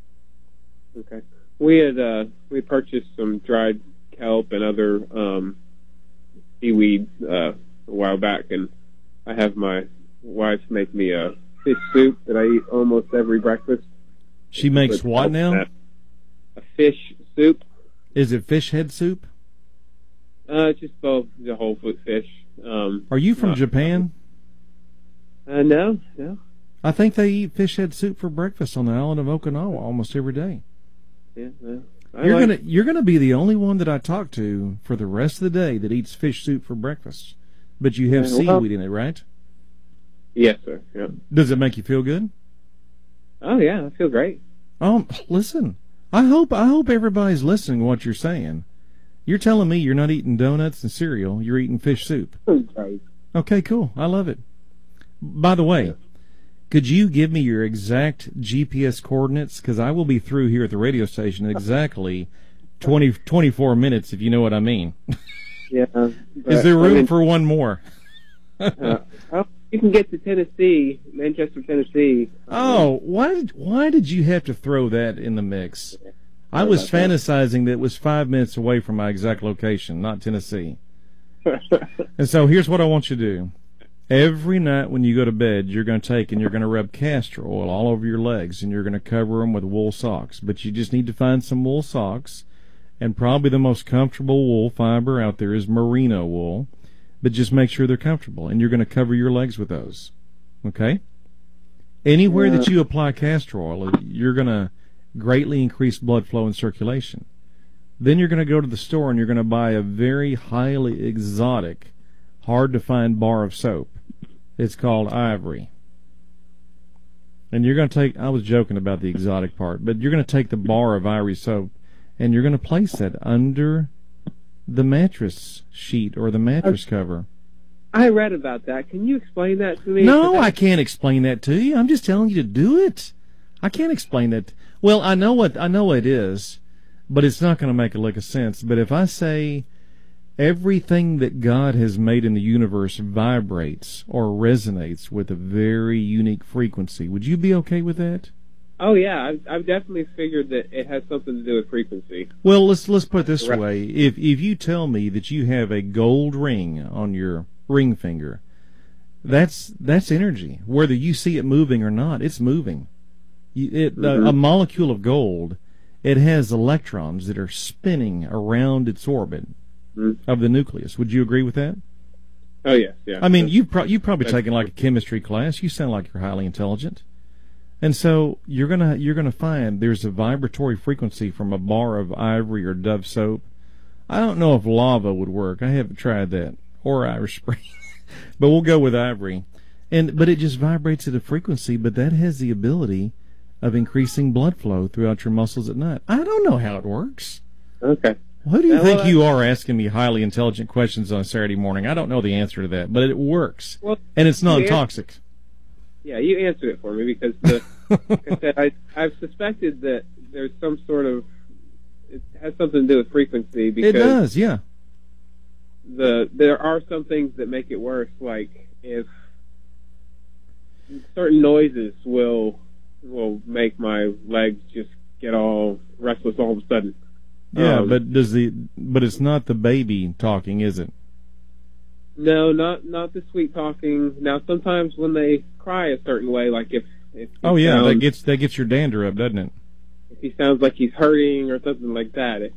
[SPEAKER 2] Okay. We purchased some dried kelp and other seaweeds a while back, and I have my wife make me a fish soup that I eat almost every breakfast.
[SPEAKER 1] She makes what now?
[SPEAKER 2] A fish soup.
[SPEAKER 1] Is it fish head soup?
[SPEAKER 2] Just both the whole foot fish.
[SPEAKER 1] Are you from Japan?
[SPEAKER 2] No.
[SPEAKER 1] I think they eat fish head soup for breakfast on the island of Okinawa almost every day.
[SPEAKER 2] Yeah, well,
[SPEAKER 1] you're gonna be the only one that I talk to for the rest of the day that eats fish soup for breakfast. But you have seaweed in it, right?
[SPEAKER 2] Yes, sir. Yeah.
[SPEAKER 1] Does it make you feel good?
[SPEAKER 2] Oh yeah, I feel great.
[SPEAKER 1] Listen. I hope everybody's listening to what you're saying. You're telling me you're not eating donuts and cereal. You're eating fish soup.
[SPEAKER 2] Right.
[SPEAKER 1] Okay, cool. I love it. By the way, could you give me your exact GPS coordinates? Because I will be through here at the radio station in exactly 24 minutes, if you know what I mean.
[SPEAKER 2] Yeah.
[SPEAKER 1] Is there room for one more?
[SPEAKER 2] You can get to Tennessee, Manchester, Tennessee.
[SPEAKER 1] Oh, why did you have to throw that in the mix? I was fantasizing that it was 5 minutes away from my exact location, not Tennessee. And so here's what I want you to do. Every night when you go to bed, you're going to take and you're going to rub castor oil all over your legs, and you're going to cover them with wool socks. But you just need to find some wool socks, and probably the most comfortable wool fiber out there is merino wool. But just make sure they're comfortable, and you're going to cover your legs with those. Okay? Anywhere that you apply castor oil, you're going to greatly increase blood flow and circulation. Then you're going to go to the store and you're going to buy a very highly exotic, hard-to-find bar of soap. It's called Ivory. And you're going to take, I was joking about the exotic part, but you're going to take the bar of Ivory soap and you're going to place that under the mattress sheet or the mattress cover.
[SPEAKER 2] I read about that. Can you explain that to me?
[SPEAKER 1] No, I can't explain that to you. I'm just telling you to do it. I can't explain that. Well, I know it is, but it's not going to make a lick of sense. But if I say everything that God has made in the universe vibrates or resonates with a very unique frequency, would you be okay with that?
[SPEAKER 2] Oh yeah, I've definitely figured that it has something to do with frequency.
[SPEAKER 1] Well, let's put it this way: if you tell me that you have a gold ring on your ring finger, that's energy. Whether you see it moving or not, it's moving. A molecule of gold, it has electrons that are spinning around its orbit of the nucleus. Would you agree with that?
[SPEAKER 2] Oh yes, yeah.
[SPEAKER 1] I mean, you've probably taken like a chemistry class. You sound like you're highly intelligent. And so you're gonna find there's a vibratory frequency from a bar of Ivory or Dove soap. I don't know if lava would work. I haven't tried that, or Irish Spring, but we'll go with Ivory. But it just vibrates at a frequency, but that has the ability of increasing blood flow throughout your muscles at night. I don't know how it works.
[SPEAKER 2] Okay.
[SPEAKER 1] Who do you think you are asking me highly intelligent questions on a Saturday morning? I don't know the answer to that, but it works, and it's non-toxic.
[SPEAKER 2] Yeah, you answered it for me because, like I said, I've suspected that there's some sort of, it has something to do with frequency. Because
[SPEAKER 1] it does, yeah.
[SPEAKER 2] There are some things that make it worse, like if certain noises will make my legs just get all restless all of a sudden.
[SPEAKER 1] Yeah, but it's not the baby talking, is it?
[SPEAKER 2] No, not the sweet talking. Now, sometimes when they cry a certain way, like if
[SPEAKER 1] that gets your dander up, doesn't it?
[SPEAKER 2] If he sounds like he's hurting or something like that,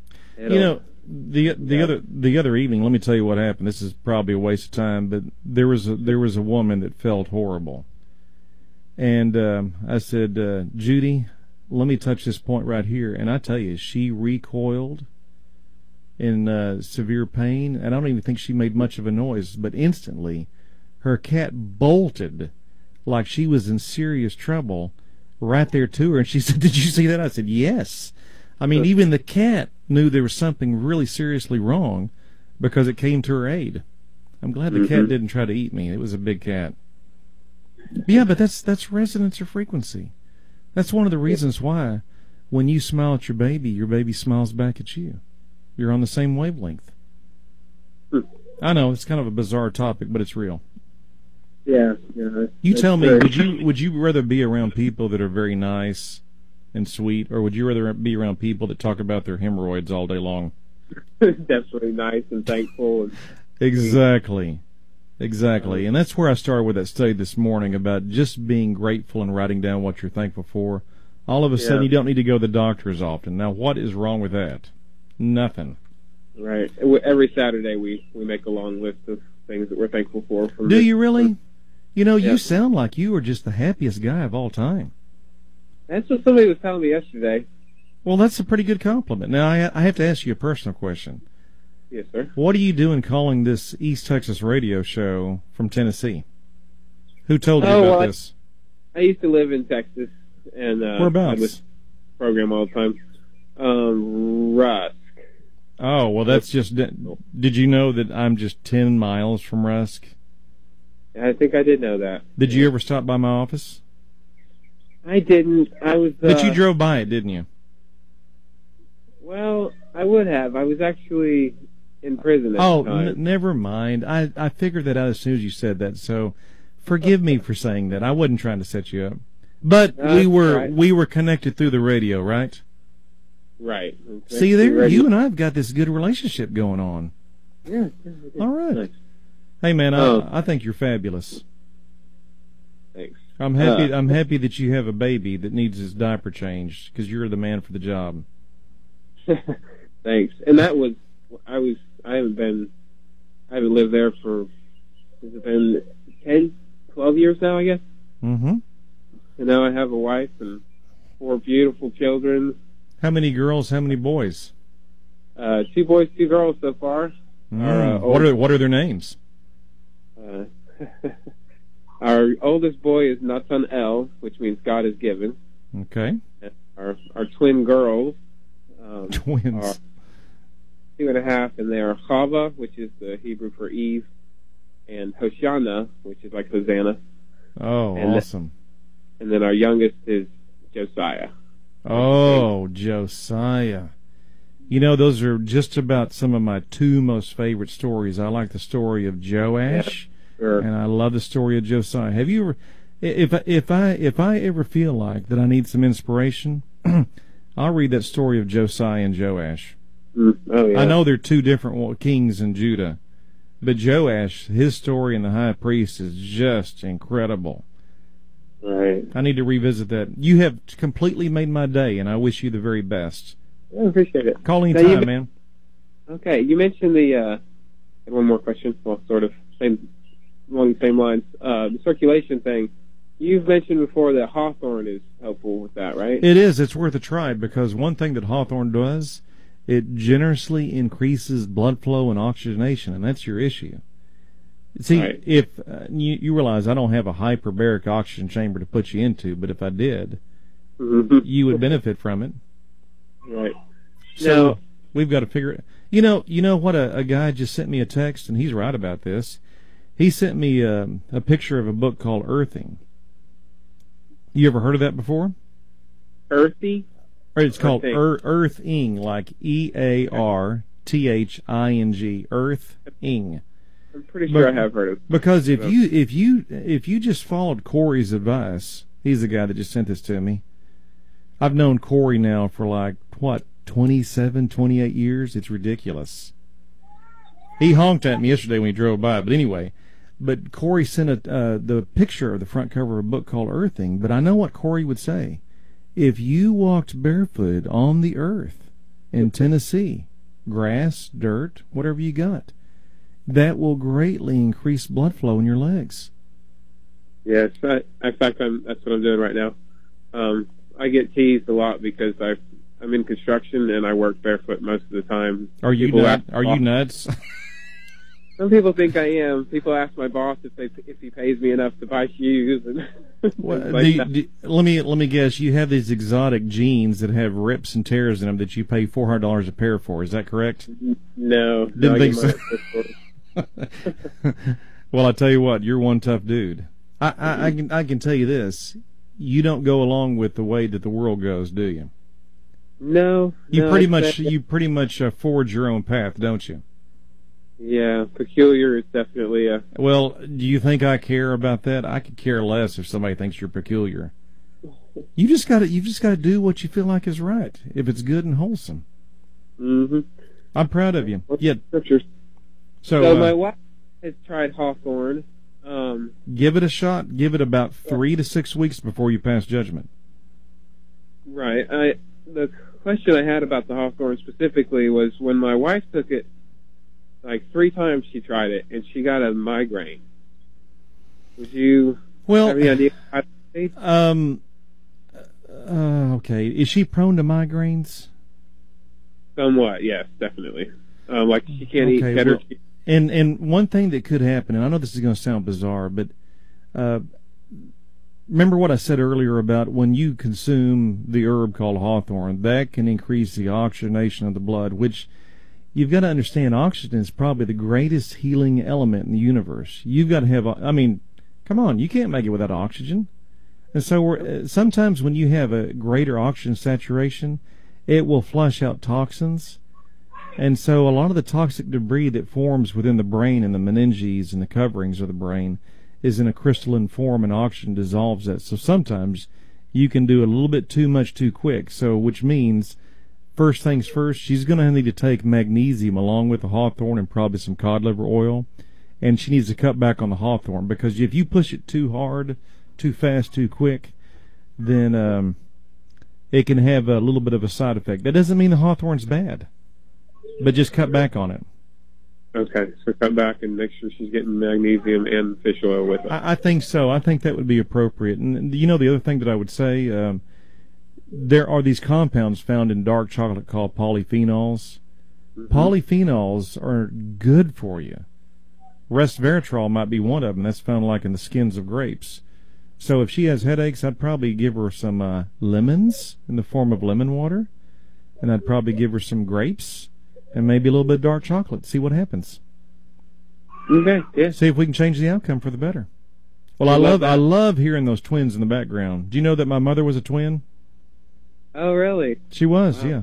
[SPEAKER 1] the other evening, let me tell you what happened. This is probably a waste of time, but there was a woman that felt horrible, and I said, Judy, let me touch this point right here, and I tell you, she recoiled in severe pain, and I don't even think she made much of a noise, but instantly her cat bolted like she was in serious trouble right there to her, and she said, "Did you see that?" I said, "Yes." I mean, even the cat knew there was something really seriously wrong because it came to her aid. I'm glad the cat didn't try to eat me. It was a big cat. Yeah, but that's resonance or frequency. That's one of the reasons why when you smile at your baby smiles back at you. You're on the same wavelength. I know, it's kind of a bizarre topic, but it's real.
[SPEAKER 2] Yeah.
[SPEAKER 1] You
[SPEAKER 2] That's
[SPEAKER 1] tell me,
[SPEAKER 2] true.
[SPEAKER 1] would you rather be around people that are very nice and sweet, or would you rather be around people that talk about their hemorrhoids all day long?
[SPEAKER 2] Definitely nice and thankful and sweet.
[SPEAKER 1] Exactly. Exactly. And that's where I started with that study this morning about just being grateful and writing down what you're thankful for. All of a sudden,
[SPEAKER 2] Yeah.
[SPEAKER 1] you don't need to go to the doctor as often. Now, what is wrong with that? Nothing.
[SPEAKER 2] Right. Every Saturday we make a long list of things that we're thankful for. From
[SPEAKER 1] Do
[SPEAKER 2] this,
[SPEAKER 1] you really? You know,
[SPEAKER 2] Yeah.
[SPEAKER 1] you sound like you are just the happiest guy of all time.
[SPEAKER 2] That's what somebody was telling me yesterday.
[SPEAKER 1] Well, that's a pretty good compliment. Now, I have to ask you a personal question.
[SPEAKER 2] Yes, sir.
[SPEAKER 1] What are you doing calling this East Texas radio show from Tennessee? Who told you about this?
[SPEAKER 2] I used to live in Texas, and I
[SPEAKER 1] Whereabouts?
[SPEAKER 2] was program all the time. Rusk.
[SPEAKER 1] Oh, well, that's just... Did you know that I'm just 10 miles from Rusk?
[SPEAKER 2] I think I did know that.
[SPEAKER 1] Did you ever stop by my office?
[SPEAKER 2] I didn't. I was.
[SPEAKER 1] But you drove by it, didn't you?
[SPEAKER 2] Well, I would have. I was actually in prison at the time.
[SPEAKER 1] Never mind. I figured that out as soon as you said that, so forgive me for saying that. I wasn't trying to set you up. But
[SPEAKER 2] Right.
[SPEAKER 1] we were connected through the radio, right?
[SPEAKER 2] Right.
[SPEAKER 1] See there, you and I have got this good relationship going on.
[SPEAKER 2] Yeah.
[SPEAKER 1] All right.
[SPEAKER 2] Nice.
[SPEAKER 1] Hey man,
[SPEAKER 2] Oh.
[SPEAKER 1] I think you're fabulous.
[SPEAKER 2] Thanks.
[SPEAKER 1] I'm happy that you have a baby that needs his diaper changed because you're the man for the job.
[SPEAKER 2] Thanks. And that was. I haven't lived there for. Has it been 10, 12 years now? I guess.
[SPEAKER 1] Mm-hmm.
[SPEAKER 2] And now I have a wife and 4 beautiful children.
[SPEAKER 1] How many girls? How many boys?
[SPEAKER 2] 2 boys, 2 girls so far.
[SPEAKER 1] What are their names?
[SPEAKER 2] Our oldest boy is Nathanael, which means God is given.
[SPEAKER 1] Okay.
[SPEAKER 2] Our twin girls
[SPEAKER 1] Twins.
[SPEAKER 2] are 2.5, and they are Chava, which is the Hebrew for Eve, and Hoshana, which is like Hosanna.
[SPEAKER 1] Oh,
[SPEAKER 2] and
[SPEAKER 1] awesome.
[SPEAKER 2] And then our youngest is Josiah.
[SPEAKER 1] Oh, Josiah. You know, those are just about some of my 2 most favorite stories. I like the story of Joash,
[SPEAKER 2] Sure.
[SPEAKER 1] and I love the story of Josiah. Have you ever, if I ever feel like that I need some inspiration, I'll read that story of Josiah and Joash.
[SPEAKER 2] Oh, yeah.
[SPEAKER 1] I know they're 2 different kings in Judah, but Joash, his story in the high priest is just incredible.
[SPEAKER 2] Right.
[SPEAKER 1] I need to revisit that. You have completely made my day, and I wish you the very best.
[SPEAKER 2] I appreciate it.
[SPEAKER 1] Call
[SPEAKER 2] Now,
[SPEAKER 1] anytime, man.
[SPEAKER 2] Okay, you mentioned the. One more question. Well, sort of along the same lines. The circulation thing. You've mentioned before that Hawthorne is helpful with that, right?
[SPEAKER 1] It is. It's worth a try because one thing that Hawthorne does, it generously increases blood flow and oxygenation, and that's your issue. See,
[SPEAKER 2] Right.
[SPEAKER 1] if you realize I don't have a hyperbaric oxygen chamber to put you into, but if I did,
[SPEAKER 2] Mhm.
[SPEAKER 1] you would benefit from it.
[SPEAKER 2] Right.
[SPEAKER 1] So
[SPEAKER 2] Now-
[SPEAKER 1] we've got to figure it. You know what? A guy just sent me a text, and he's right about this. He sent me a picture of a book called Earthing. You ever heard of that before?
[SPEAKER 2] Earthy.
[SPEAKER 1] Or it's called
[SPEAKER 2] Earthing.
[SPEAKER 1] Earthing, like EARTHING, Earthing.
[SPEAKER 2] I'm pretty sure I have heard of.
[SPEAKER 1] Because if you just followed Corey's advice, he's the guy that just sent this to me. I've known Corey now for like 27, 28 years. It's ridiculous. He honked at me yesterday when he drove by. But anyway, Corey sent the picture of the front cover of a book called Earthing. But I know what Corey would say. If you walked barefoot on the earth in Tennessee, grass, dirt, whatever you got, that will greatly increase blood flow in your legs.
[SPEAKER 2] Yes, in fact, that's what I'm doing right now. I get teased a lot because I'm in construction and I work barefoot most of the time.
[SPEAKER 1] Are you nuts?
[SPEAKER 2] Some people think I am. People ask my boss if he pays me enough to buy shoes. And
[SPEAKER 1] Well,
[SPEAKER 2] like that.
[SPEAKER 1] let me guess. You have these exotic jeans that have rips and tears in them that you pay $400 a pair for. Is that correct?
[SPEAKER 2] No,
[SPEAKER 1] Didn't
[SPEAKER 2] I
[SPEAKER 1] think
[SPEAKER 2] get
[SPEAKER 1] so.
[SPEAKER 2] mine at this point.
[SPEAKER 1] Well, I tell you what, you're one tough dude. I can tell you this: you don't go along with the way that the world goes, do you?
[SPEAKER 2] No,
[SPEAKER 1] You
[SPEAKER 2] no,
[SPEAKER 1] pretty
[SPEAKER 2] I'd
[SPEAKER 1] much
[SPEAKER 2] say-
[SPEAKER 1] forge your own path, don't you?
[SPEAKER 2] Yeah, peculiar is definitely a...
[SPEAKER 1] Well, do you think I care about that? I could care less if somebody thinks you're peculiar. You just got to do what you feel like is right, if it's good and wholesome.
[SPEAKER 2] Mm-hmm.
[SPEAKER 1] I'm proud of you. Yeah.
[SPEAKER 2] Scriptures. So my wife has tried hawthorn.
[SPEAKER 1] Give it a shot. Give it about 3 to 6 weeks before you pass judgment.
[SPEAKER 2] Right. The question I had about the hawthorn specifically was when my wife took it, like 3 times she tried it, and she got a migraine. Would you have any idea how to proceed?
[SPEAKER 1] Okay. Is she prone to migraines?
[SPEAKER 2] Somewhat, yes, definitely. Like she can't eat cheddar cheese.
[SPEAKER 1] And one thing that could happen, and I know this is going to sound bizarre, but remember what I said earlier about when you consume the herb called hawthorn, that can increase the oxygenation of the blood, which you've got to understand oxygen is probably the greatest healing element in the universe. You've got to have, I mean, come on, you can't make it without oxygen. And so sometimes when you have a greater oxygen saturation, it will flush out toxins. And so a lot of the toxic debris that forms within the brain and the meninges and the coverings of the brain is in a crystalline form, and oxygen dissolves that. So sometimes you can do a little bit too much too quick. So which means, first things first, she's going to need to take magnesium along with the hawthorn and probably some cod liver oil. And she needs to cut back on the hawthorn, because if you push it too hard, too fast, too quick, then it can have a little bit of a side effect. That doesn't mean the hawthorn's bad, but just cut back on it.
[SPEAKER 2] Okay, so cut back and make sure she's getting magnesium and fish oil with it.
[SPEAKER 1] I think so. I think that would be appropriate. And you know, the other thing that I would say, there are these compounds found in dark chocolate called polyphenols. Mm-hmm. Polyphenols are good for you. Resveratrol might be one of them. That's found like in the skins of grapes. So if she has headaches, I'd probably give her some lemons in the form of lemon water, and I'd probably give her some grapes and maybe a little bit of dark chocolate. See what happens.
[SPEAKER 2] Okay, yeah.
[SPEAKER 1] See if we can change the outcome for the better. Well, I love hearing those twins in the background. Do you know that my mother was a twin?
[SPEAKER 2] Oh, really?
[SPEAKER 1] She was, wow. Yeah.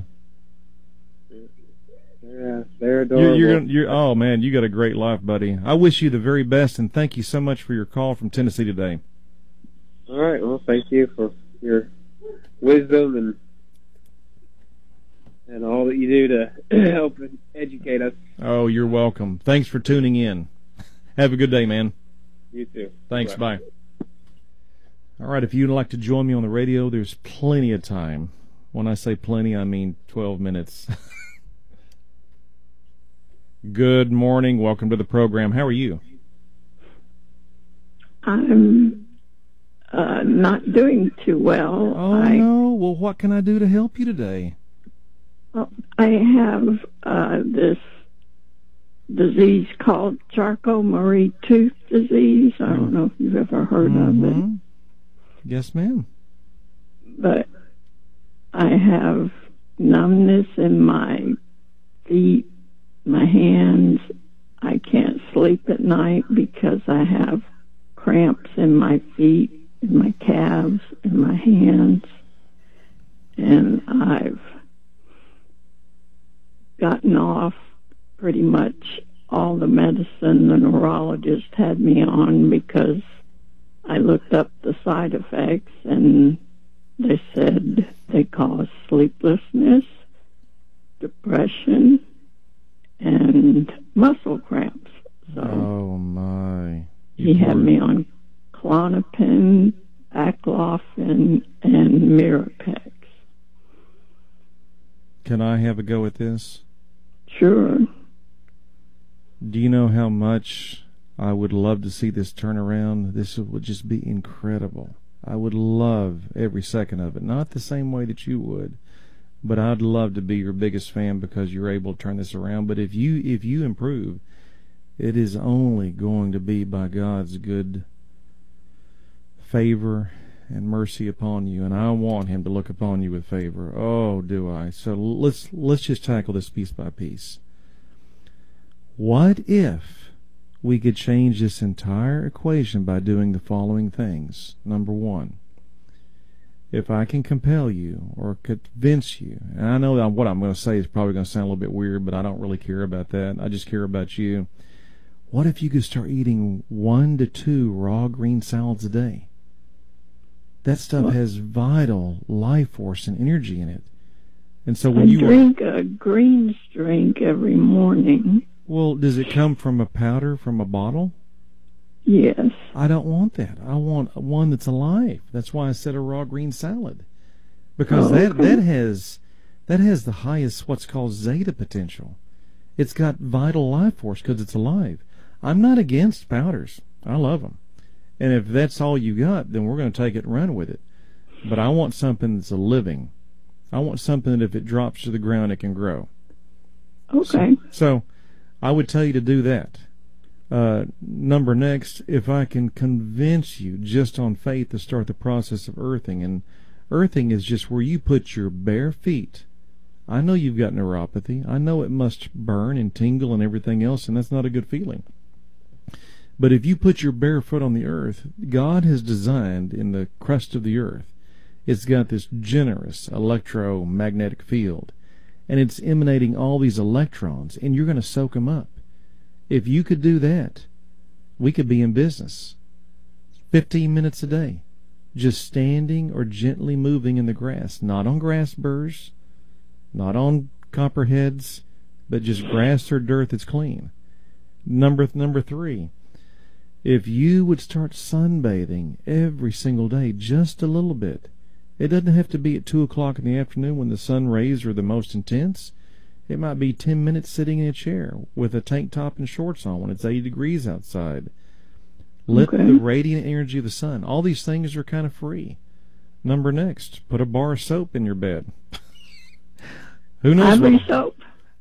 [SPEAKER 2] Yeah, they're adorable.
[SPEAKER 1] Oh, man, you got a great life, buddy. I wish you the very best, and thank you so much for your call from Tennessee today.
[SPEAKER 2] All right, well, thank you for your wisdom and all that you do to help educate us.
[SPEAKER 1] Oh, you're welcome. Thanks for tuning in. Have a good day, man.
[SPEAKER 2] You too.
[SPEAKER 1] Thanks, bye. All right, if you'd like to join me on the radio, there's plenty of time. When I say plenty, I mean 12 minutes. Good morning. Welcome to the program. How are you?
[SPEAKER 3] I'm not doing too well.
[SPEAKER 1] Oh, no? Well, what can I do to help you today?
[SPEAKER 3] Well, I have this disease called Charcot-Marie-Tooth disease. I don't know if you've ever heard of it.
[SPEAKER 1] Yes, ma'am.
[SPEAKER 3] But I have numbness in my feet, my hands. I can't sleep at night because I have cramps in my feet, in my calves, in my hands. And I've gotten off pretty much all the medicine the neurologist had me on because I looked up the side effects and they said they cause sleeplessness, depression, and muscle cramps. So
[SPEAKER 1] oh, my.
[SPEAKER 3] He had me on Klonopin, Aclofen, and Mirapex.
[SPEAKER 1] Can I have a go at this?
[SPEAKER 3] Sure.
[SPEAKER 1] Do you know how much I would love to see this turn around? This would just be incredible. I would love every second of it. Not the same way that you would, but I'd love to be your biggest fan because you're able to turn this around. But if you improve, it is only going to be by God's good favor and mercy upon you, and I want Him to look upon you with favor. Oh, do I? So let's just tackle this piece by piece. What if we could change this entire equation by doing the following things? Number one, if I can compel you or convince you, and I know that what I'm going to say is probably going to sound a little bit weird, but I don't really care about that. I just care about you. What if you could start eating 1 to 2 raw green salads a day? That stuff has vital life force and energy in it. And so when
[SPEAKER 3] I drink a greens drink every morning.
[SPEAKER 1] Well, does it come from a powder from a bottle?
[SPEAKER 3] Yes.
[SPEAKER 1] I don't want that. I want one that's alive. That's why I said a raw green salad, because that has the highest what's called zeta potential. It's got vital life force because it's alive. I'm not against powders. I love them, and if that's all you got, then we're going to take it and run with it. But I want something that's a living. I want something that if it drops to the ground, it can grow.
[SPEAKER 3] Okay.
[SPEAKER 1] So I would tell you to do that. Number next, if I can convince you just on faith to start the process of earthing, and earthing is just where you put your bare feet. I know you've got neuropathy. I know it must burn and tingle and everything else, and that's not a good feeling. But if you put your bare foot on the earth, God has designed in the crust of the earth, it's got this generous electromagnetic field, and it's emanating all these electrons, and you're going to soak them up. If you could do that, we could be in business. 15 minutes a day, just standing or gently moving in the grass, not on grass burrs, not on copperheads, but just grass or dirt that's clean. Number 3, if you would start sunbathing every single day, just a little bit. It doesn't have to be at 2 o'clock in the afternoon when the sun rays are the most intense. It might be 10 minutes sitting in a chair with a tank top and shorts on when it's 80 degrees outside. Let the radiant energy of the sun. All these things are kind of free. Number next, put a bar of soap in your bed. Who knows?
[SPEAKER 3] Ivory soap.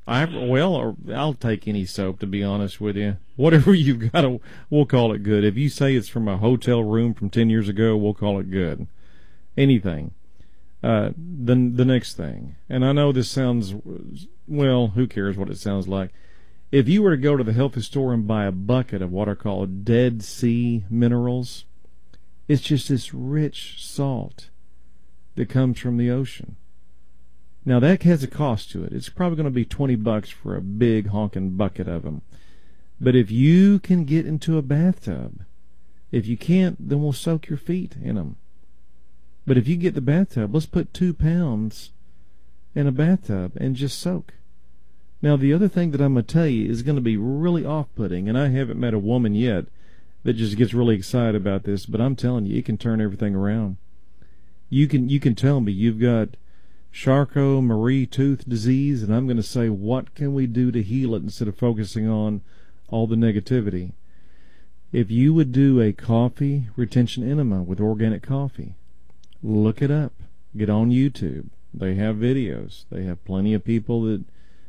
[SPEAKER 1] I'll take any soap, to be honest with you. Whatever you've got, we'll call it good. If you say it's from a hotel room from 10 years ago, we'll call it good. Anything. The next thing, and I know this sounds, well, who cares what it sounds like. If you were to go to the health food store and buy a bucket of what are called Dead Sea minerals, it's just this rich salt that comes from the ocean. Now that has a cost to it. It's probably going to be $20 for a big honking bucket of them. But if you can get into a bathtub, if you can't, then we'll soak your feet in them. But if you get the bathtub, let's put 2 pounds in a bathtub and just soak. Now, the other thing that I'm going to tell you is going to be really off-putting, and I haven't met a woman yet that just gets really excited about this, but I'm telling you, it can turn everything around. You can tell me you've got Charcot-Marie tooth disease, and I'm going to say, what can we do to heal it instead of focusing on all the negativity? If you would do a coffee retention enema with organic coffee, look it up. Get on YouTube. They have videos. They have plenty of people that,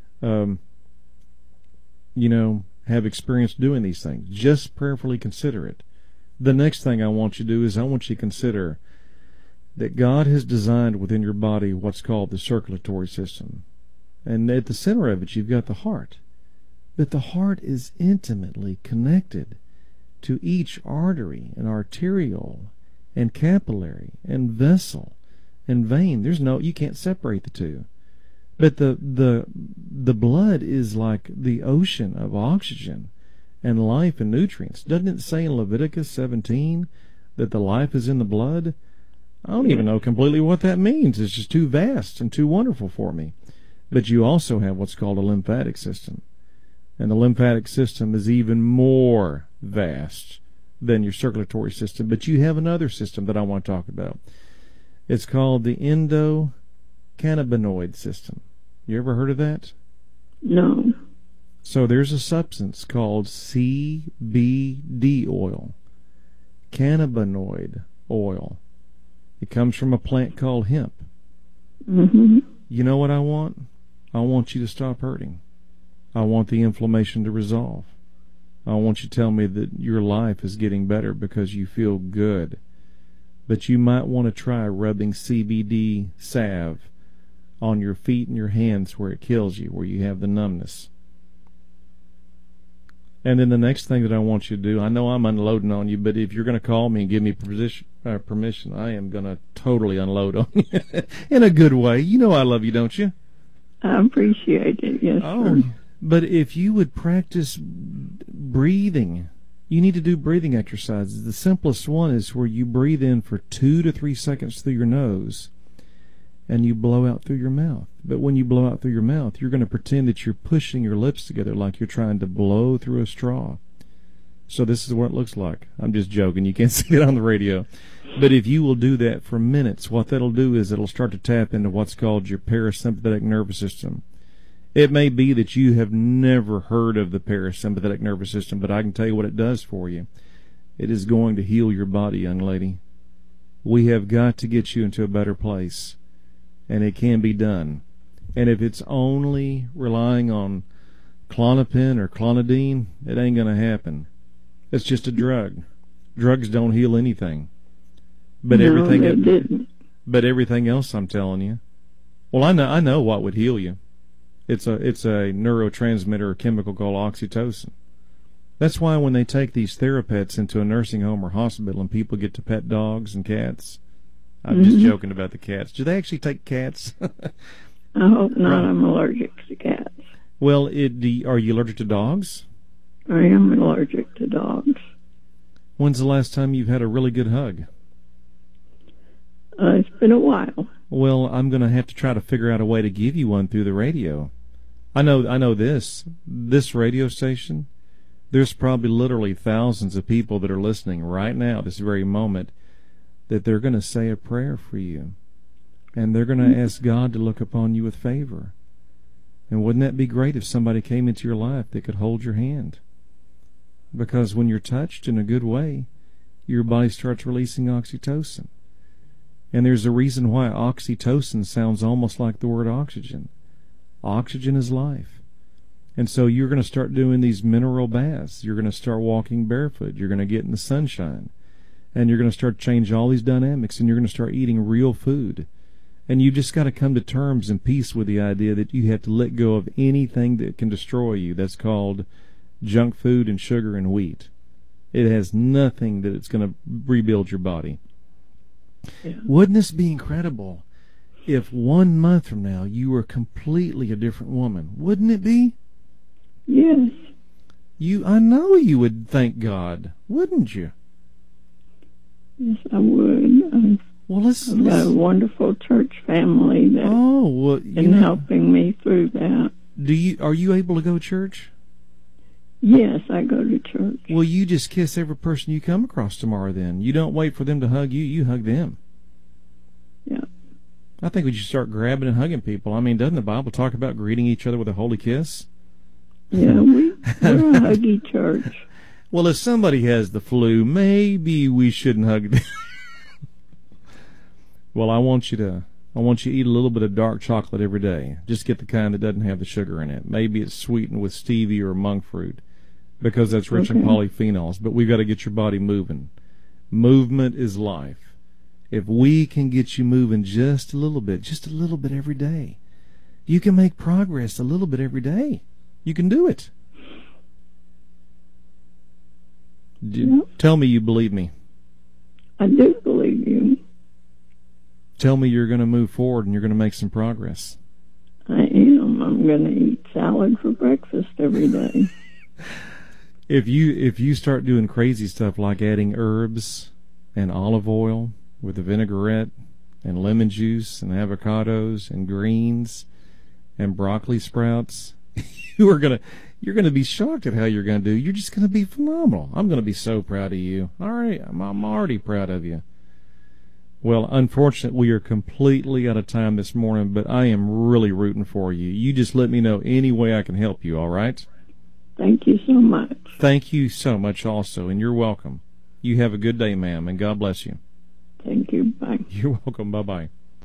[SPEAKER 1] have experience doing these things. Just prayerfully consider it. The next thing I want you to do is I want you to consider that God has designed within your body what's called the circulatory system. And at the center of it, you've got the heart. But the heart is intimately connected to each artery and arteriole and capillary and vessel and vein. You can't separate the two. But the blood is like the ocean of oxygen and life and nutrients. Doesn't it say in Leviticus 17 that the life is in the blood? I don't even know completely what that means. It's just too vast and too wonderful for me. But you also have what's called a lymphatic system. And the lymphatic system is even more vast than your circulatory system. But you have another system that I want to talk about. It's called the endocannabinoid system. You ever heard of that?
[SPEAKER 3] No.
[SPEAKER 1] So there's a substance called CBD oil, cannabinoid oil. It comes from a plant called hemp.
[SPEAKER 3] Mm-hmm.
[SPEAKER 1] You know what I want? I want you to stop hurting. I want the inflammation to resolve. I want you to tell me that your life is getting better because you feel good. But you might want to try rubbing CBD salve on your feet and your hands where it kills you, where you have the numbness. And then the next thing that I want you to do, I know I'm unloading on you, but if you're going to call me and give me permission, I am going to totally unload on you in a good way. You know I love you, don't you?
[SPEAKER 3] I appreciate it, yes, sir.
[SPEAKER 1] But if you would practice breathing, you need to do breathing exercises. The simplest one is where you breathe in for 2 to 3 seconds through your nose, and you blow out through your mouth. But when you blow out through your mouth, you're going to pretend that you're pushing your lips together like you're trying to blow through a straw. So this is what it looks like. I'm just joking. You can't see it on the radio. But if you will do that for minutes, what that'll do is it'll start to tap into what's called your parasympathetic nervous system. It may be that you have never heard of the parasympathetic nervous system, but I can tell you what it does for you. It is going to heal your body, young lady. We have got to get you into a better place, and it can be done. And if it's only relying on Klonopin or Clonidine, it ain't going to happen. It's just a drug. Drugs don't heal anything. But
[SPEAKER 3] No, they didn't.
[SPEAKER 1] But everything else, I'm telling you. Well, I know what would heal you. It's a neurotransmitter or chemical called oxytocin. That's why when they take these therapets into a nursing home or hospital and people get to pet dogs and cats, I'm just joking about the cats. Do they actually take cats?
[SPEAKER 3] I hope not.
[SPEAKER 1] Right.
[SPEAKER 3] I'm allergic to cats.
[SPEAKER 1] Well, are you allergic to dogs?
[SPEAKER 3] I am allergic to dogs.
[SPEAKER 1] When's the last time you've had a really good hug?
[SPEAKER 3] It's been a while.
[SPEAKER 1] Well, I'm going to have to try to figure out a way to give you one through the radio. I know this radio station, there's probably literally thousands of people that are listening right now, this very moment, that they're going to say a prayer for you. And they're going to ask God to look upon you with favor. And wouldn't that be great if somebody came into your life that could hold your hand? Because when you're touched in a good way, your body starts releasing oxytocin. And there's a reason why oxytocin sounds almost like the word oxygen. Oxygen is life. And so you're going to start doing these mineral baths. You're going to start walking barefoot. You're going to get in the sunshine. And you're going to start changing all these dynamics, and you're going to start eating real food. And you've just got to come to terms and peace with the idea that you have to let go of anything that can destroy you. That's called junk food and sugar and wheat. It has nothing that it's going to rebuild your body. Yeah. Wouldn't this be incredible if 1 month from now you were completely a different woman? Wouldn't it be?
[SPEAKER 3] Yes.
[SPEAKER 1] I know you would thank God, wouldn't you?
[SPEAKER 3] Yes, I would.
[SPEAKER 1] Well,
[SPEAKER 3] I've got a wonderful church family that's been helping me through that.
[SPEAKER 1] Are you able to go to church?
[SPEAKER 3] Yes, I go to church.
[SPEAKER 1] Well, you just kiss every person you come across tomorrow then. You don't wait for them to hug you, you hug them.
[SPEAKER 3] Yeah.
[SPEAKER 1] I think we should start grabbing and hugging people. I mean, doesn't the Bible talk about greeting each other with a holy kiss?
[SPEAKER 3] Yeah, we're a huggy church.
[SPEAKER 1] Well, if somebody has the flu, maybe we shouldn't hug them. Well, I want you to eat a little bit of dark chocolate every day. Just get the kind that doesn't have the sugar in it. Maybe it's sweetened with stevia or monk fruit, because that's rich in polyphenols. But we've got to get your body moving. Movement is life. If we can get you moving just a little bit every day, you can make progress a little bit every day. You can do it. Tell me you believe me.
[SPEAKER 3] I do believe you.
[SPEAKER 1] Tell me you're going to move forward and you're going to make some progress.
[SPEAKER 3] I am. I'm going to eat salad for breakfast every day.
[SPEAKER 1] If you start doing crazy stuff like adding herbs and olive oil with a vinaigrette and lemon juice and avocados and greens and broccoli sprouts, you're going to be shocked at how you're going to do. You're just going to be phenomenal. I'm going to be so proud of you. All right, I'm already proud of you. Well, unfortunately, we are completely out of time this morning, but I am really rooting for you. You just let me know any way I can help you, all right?
[SPEAKER 3] Thank you so much.
[SPEAKER 1] Thank you so much also, and you're welcome. You have a good day, ma'am, and God bless you.
[SPEAKER 3] Thank you. Bye.
[SPEAKER 1] You're welcome. Bye-bye.